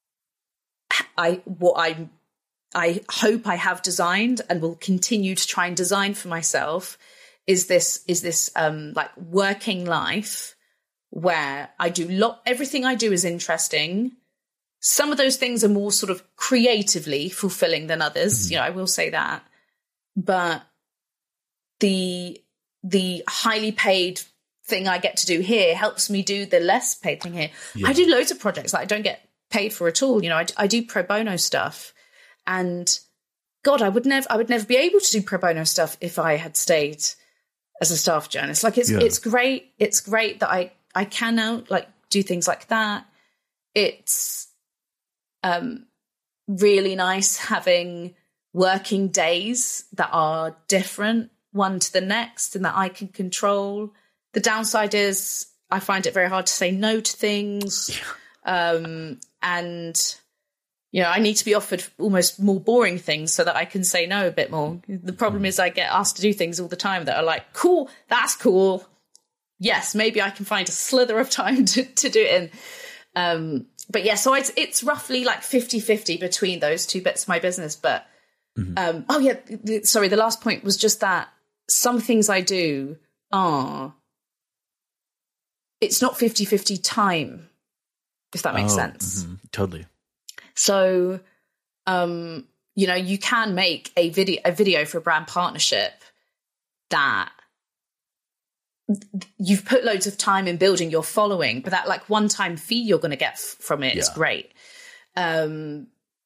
I hope I have designed and will continue to try and design for myself is this like working life where I do everything I do is interesting. Some of those things are more sort of creatively fulfilling than others. I will say that, but the highly paid thing I get to do here helps me do the less paid thing here. I do loads of projects that I don't get paid for at all. I do pro bono stuff. And God, I would never be able to do pro bono stuff if I had stayed as a staff journalist. Like it's great. It's great that I can now do things like that. It's really nice having working days that are different one to the next and that I can control. The downside is I find it very hard to say no to things. And I need to be offered almost more boring things so that I can say no a bit more. The problem is I get asked to do things all the time that are like, cool, that's cool. Yes, maybe I can find a slither of time to do it in. But yeah, so it's roughly like 50-50 between those two bits of my business. But, the last point was just that some things I do it's not 50-50 time, if that makes sense. Totally. So, you can make a video for a brand partnership that you've put loads of time in building your following, but that one-time fee you're going to get from it is great. And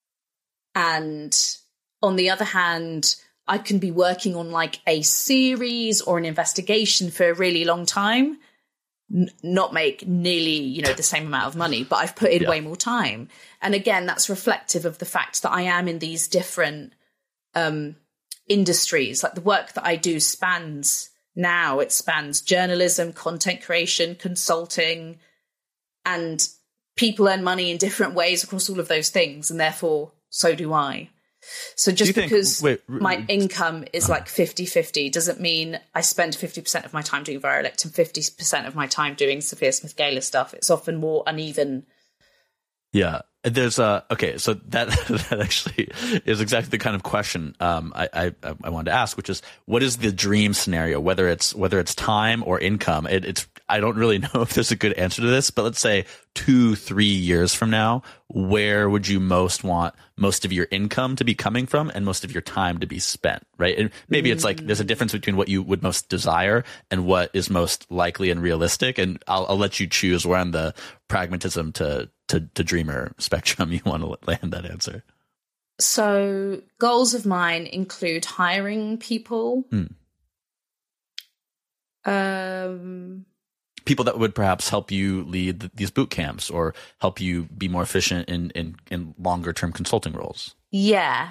on the other hand, I can be working on a series or an investigation for a really long time, not make nearly, the same amount of money, but I've put in way more time. And again, that's reflective of the fact that I am in these different industries. Like the work that I do spans journalism, content creation, consulting, and people earn money in different ways across all of those things. And therefore, so do I. So just because my income is 50-50 doesn't mean I spend 50% of my time doing Viral-Elect and 50% of my time doing Sophia Smith-Gaylor stuff. It's often more uneven. Yeah. There's okay, so that actually is exactly the kind of question I wanted to ask, which is what is the dream scenario, whether it's time or income. It's I don't really know if there's a good answer to this, but let's say 2-3 years from now, where would you most want most of your income to be coming from and most of your time to be spent, right? And maybe it's there's a difference between what you would most desire and what is most likely and realistic. And I'll let you choose where on the pragmatism to dreamer spectrum you want to land that answer. So goals of mine include hiring people. People that would perhaps help you lead these boot camps or help you be more efficient in longer term consulting roles. Yeah.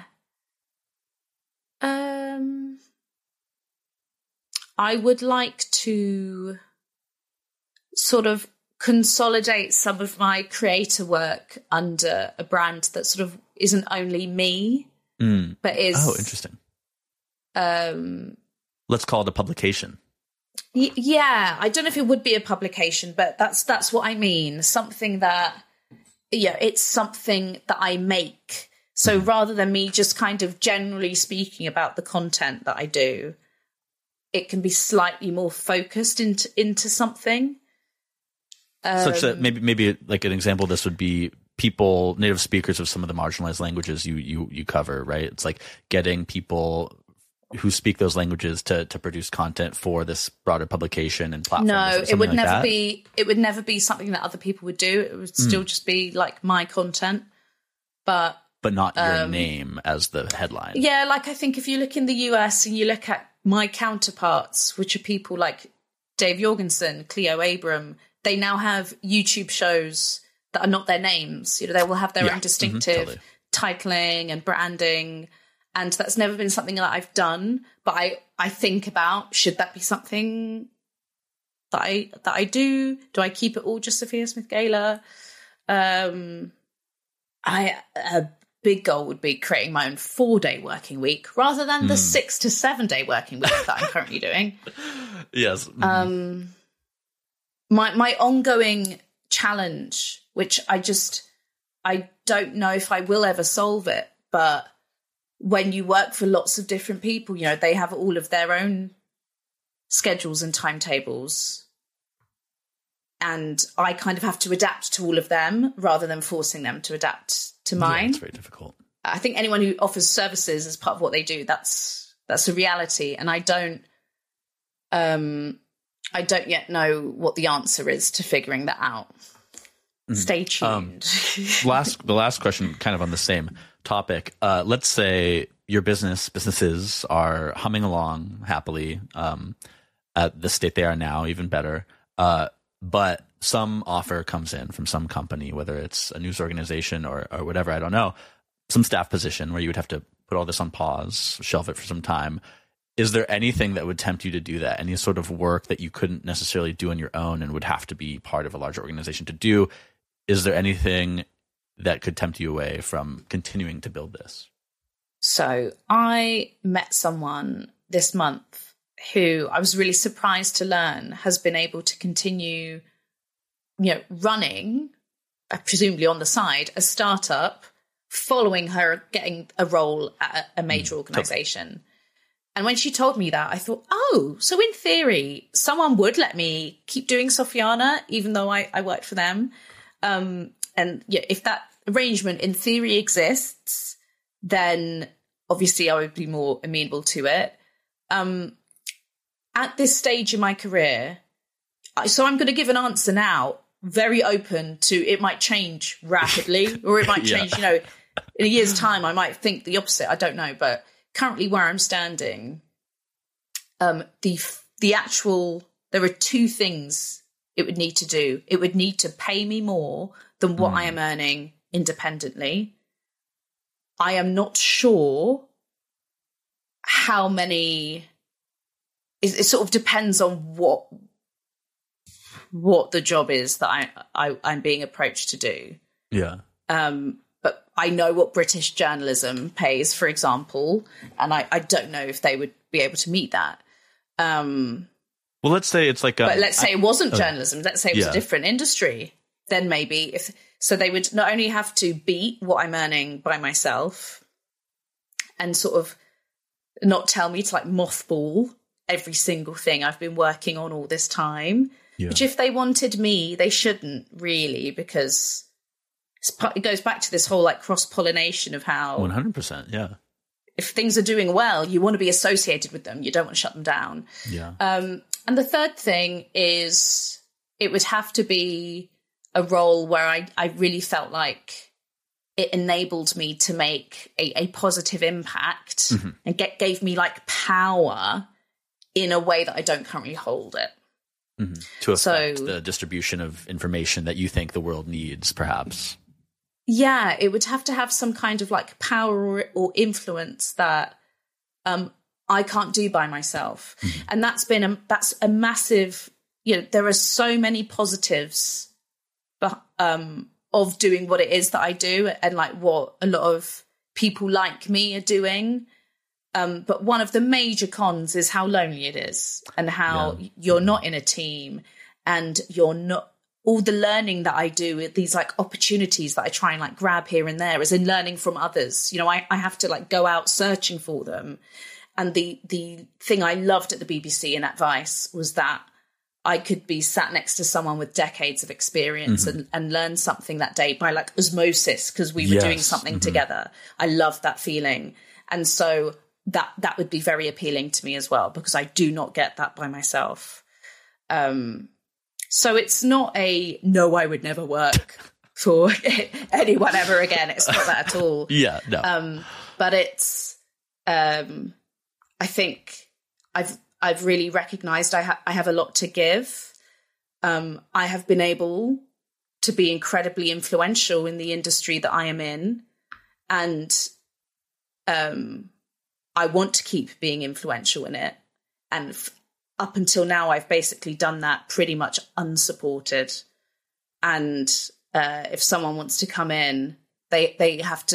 I would like to sort of consolidate some of my creator work under a brand that sort of isn't only me, but is... Oh, interesting. Let's call it a publication. Yeah, I don't know if it would be a publication, but that's what I mean. Something that, it's something that I make. So rather than me just kind of generally speaking about the content that I do, it can be slightly more focused into something. Such that maybe like an example of this would be people, native speakers of some of the marginalized languages you cover, right? It's like getting people who speak those languages to produce content for this broader publication and platform. No, it would never be. It would never be something that other people would do. It would still just be like my content, but not your name as the headline. Yeah, like I think if you look in the US and you look at my counterparts, which are people like Dave Jorgensen, Cleo Abram, they now have YouTube shows that are not their names. They will have their own distinctive titling and branding. And that's never been something that I've done. But I think about, should that be something that I do? Do I keep it all just Sophia Smith Gayler? A big goal would be creating my own 4-day working week rather than the 6 to 7 day working week that I'm currently doing. Yes. My ongoing challenge, which I don't know if I will ever solve it, but when you work for lots of different people, they have all of their own schedules and timetables. And I kind of have to adapt to all of them rather than forcing them to adapt to mine. Yeah, it's very difficult. I think anyone who offers services as part of what they do, that's a reality. And I don't yet know what the answer is to figuring that out. Stay tuned. The last question, kind of on the same topic. Let's say your businesses are humming along happily at the state they are now, even better. But some offer comes in from some company, whether it's a news organization or whatever, I don't know, some staff position where you would have to put all this on pause, shelve it for some time. Is there anything that would tempt you to do that? Any sort of work that you couldn't necessarily do on your own and would have to be part of a larger organization to do? Is there anything that could tempt you away from continuing to build this? So I met someone this month who I was really surprised to learn has been able to continue, running, presumably on the side, a startup, following her getting a role at a major organization. And when she told me that, I thought, so in theory, someone would let me keep doing Sophiana, even though I worked for them. And if that arrangement in theory exists, then obviously I would be more amenable to it. At this stage in my career, so I'm going to give an answer now, very open to it might change rapidly or it might change, in a year's time, I might think the opposite. I don't know. But currently where I'm standing, there are two things it would need to do. It would need to pay me more than what I am earning independently. I am not sure how many. It sort of depends on what the job is that I'm being approached to do. Yeah. But I know what British journalism pays, for example, and I don't know if they would be able to meet that. Well, let's say it's like, but let's say it wasn't journalism. Let's say it was a different industry. Then maybe so they would not only have to beat what I'm earning by myself, and sort of not tell me to like mothball every single thing I've been working on all this time. Yeah. Which if they wanted me, they shouldn't really, because it goes back to this whole like cross-pollination of how 100%, yeah. If things are doing well, you want to be associated with them. You don't want to shut them down. Yeah. And the third thing is it would have to be a role where I really felt like it enabled me to make a positive impact and gave me like power in a way that I don't currently hold it. To affect the distribution of information that you think the world needs, perhaps. Yeah, it would have to have some kind of like power or influence that I can't do by myself. And that's a massive, there are so many positives of doing what it is that I do and like what a lot of people like me are doing. But one of the major cons is how lonely it is, and how you're not in a team, and you're not, all the learning that I do, these like opportunities that I try and like grab here and there, is in learning from others. You know, I have to like go out searching for them. And the thing I loved at the BBC in advice was that I could be sat next to someone with decades of experience and learn something that day by like osmosis, because we were doing something together. I loved that feeling. And so that would be very appealing to me as well, because I do not get that by myself. So it's not a, no, I would never work for anyone ever again. It's not that at all. Yeah, no. But it's, I think I've really recognized I have a lot to give. I have been able to be incredibly influential in the industry that I am in. And I want to keep being influential in it. And up until now, I've basically done that pretty much unsupported. And if someone wants to come in, they have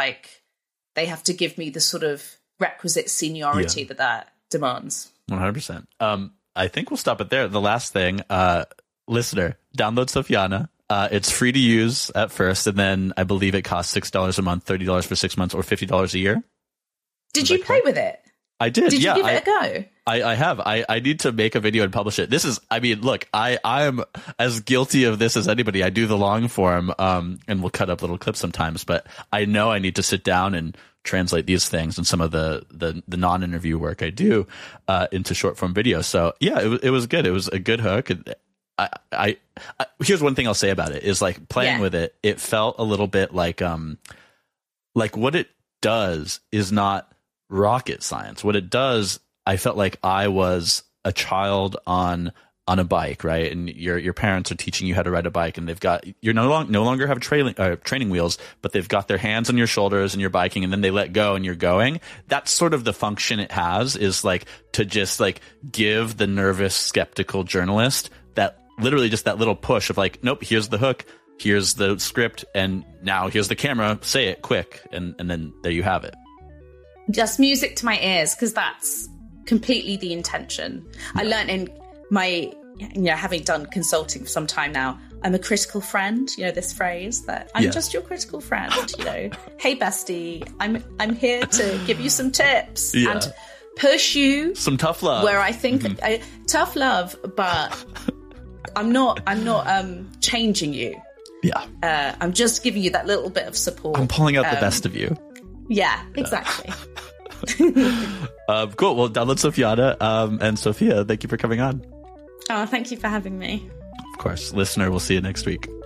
to give me the sort of requisite seniority that demands. 100%. I think we'll stop it there. The last thing, listener, download Sophiana. It's free to use at first, and then I believe it costs $6 a month, $30 for 6 months, or $50 a year. Did you play with it? I did. Did you give it a go? I have. I need to make a video and publish it. This is, I mean, look, I am as guilty of this as anybody. I do the long form, and we'll cut up little clips sometimes, but I know I need to sit down and translate these things and some of the non-interview work I do into short form video. So yeah, it was good. It was a good hook. I here's one thing I'll say about it is like playing with it. It felt a little bit like what it does is not rocket science. What it does, I felt like I was a child on a bike, right? And your parents are teaching you how to ride a bike, and they've got, you're no longer have training wheels, but they've got their hands on your shoulders and you're biking, and then they let go and you're going. That's sort of the function it has, is like to just like give the nervous, skeptical journalist that literally just that little push of like, nope, here's the hook, here's the script, and now here's the camera, say it quick, and then there you have it. Just music to my ears, because that's completely the intention. I learned in my, having done consulting for some time now, I'm a critical friend, this phrase that I'm just your critical friend, hey bestie, I'm here to give you some tips and push you. Some tough love. Where I think tough love, but I'm not changing you. Yeah. I'm just giving you that little bit of support. I'm pulling out the best of you. Yeah, exactly. Cool. Well, download Sophiana. And Sophia, thank you for coming on. Oh, thank you for having me. Of course. Listener, we'll see you next week.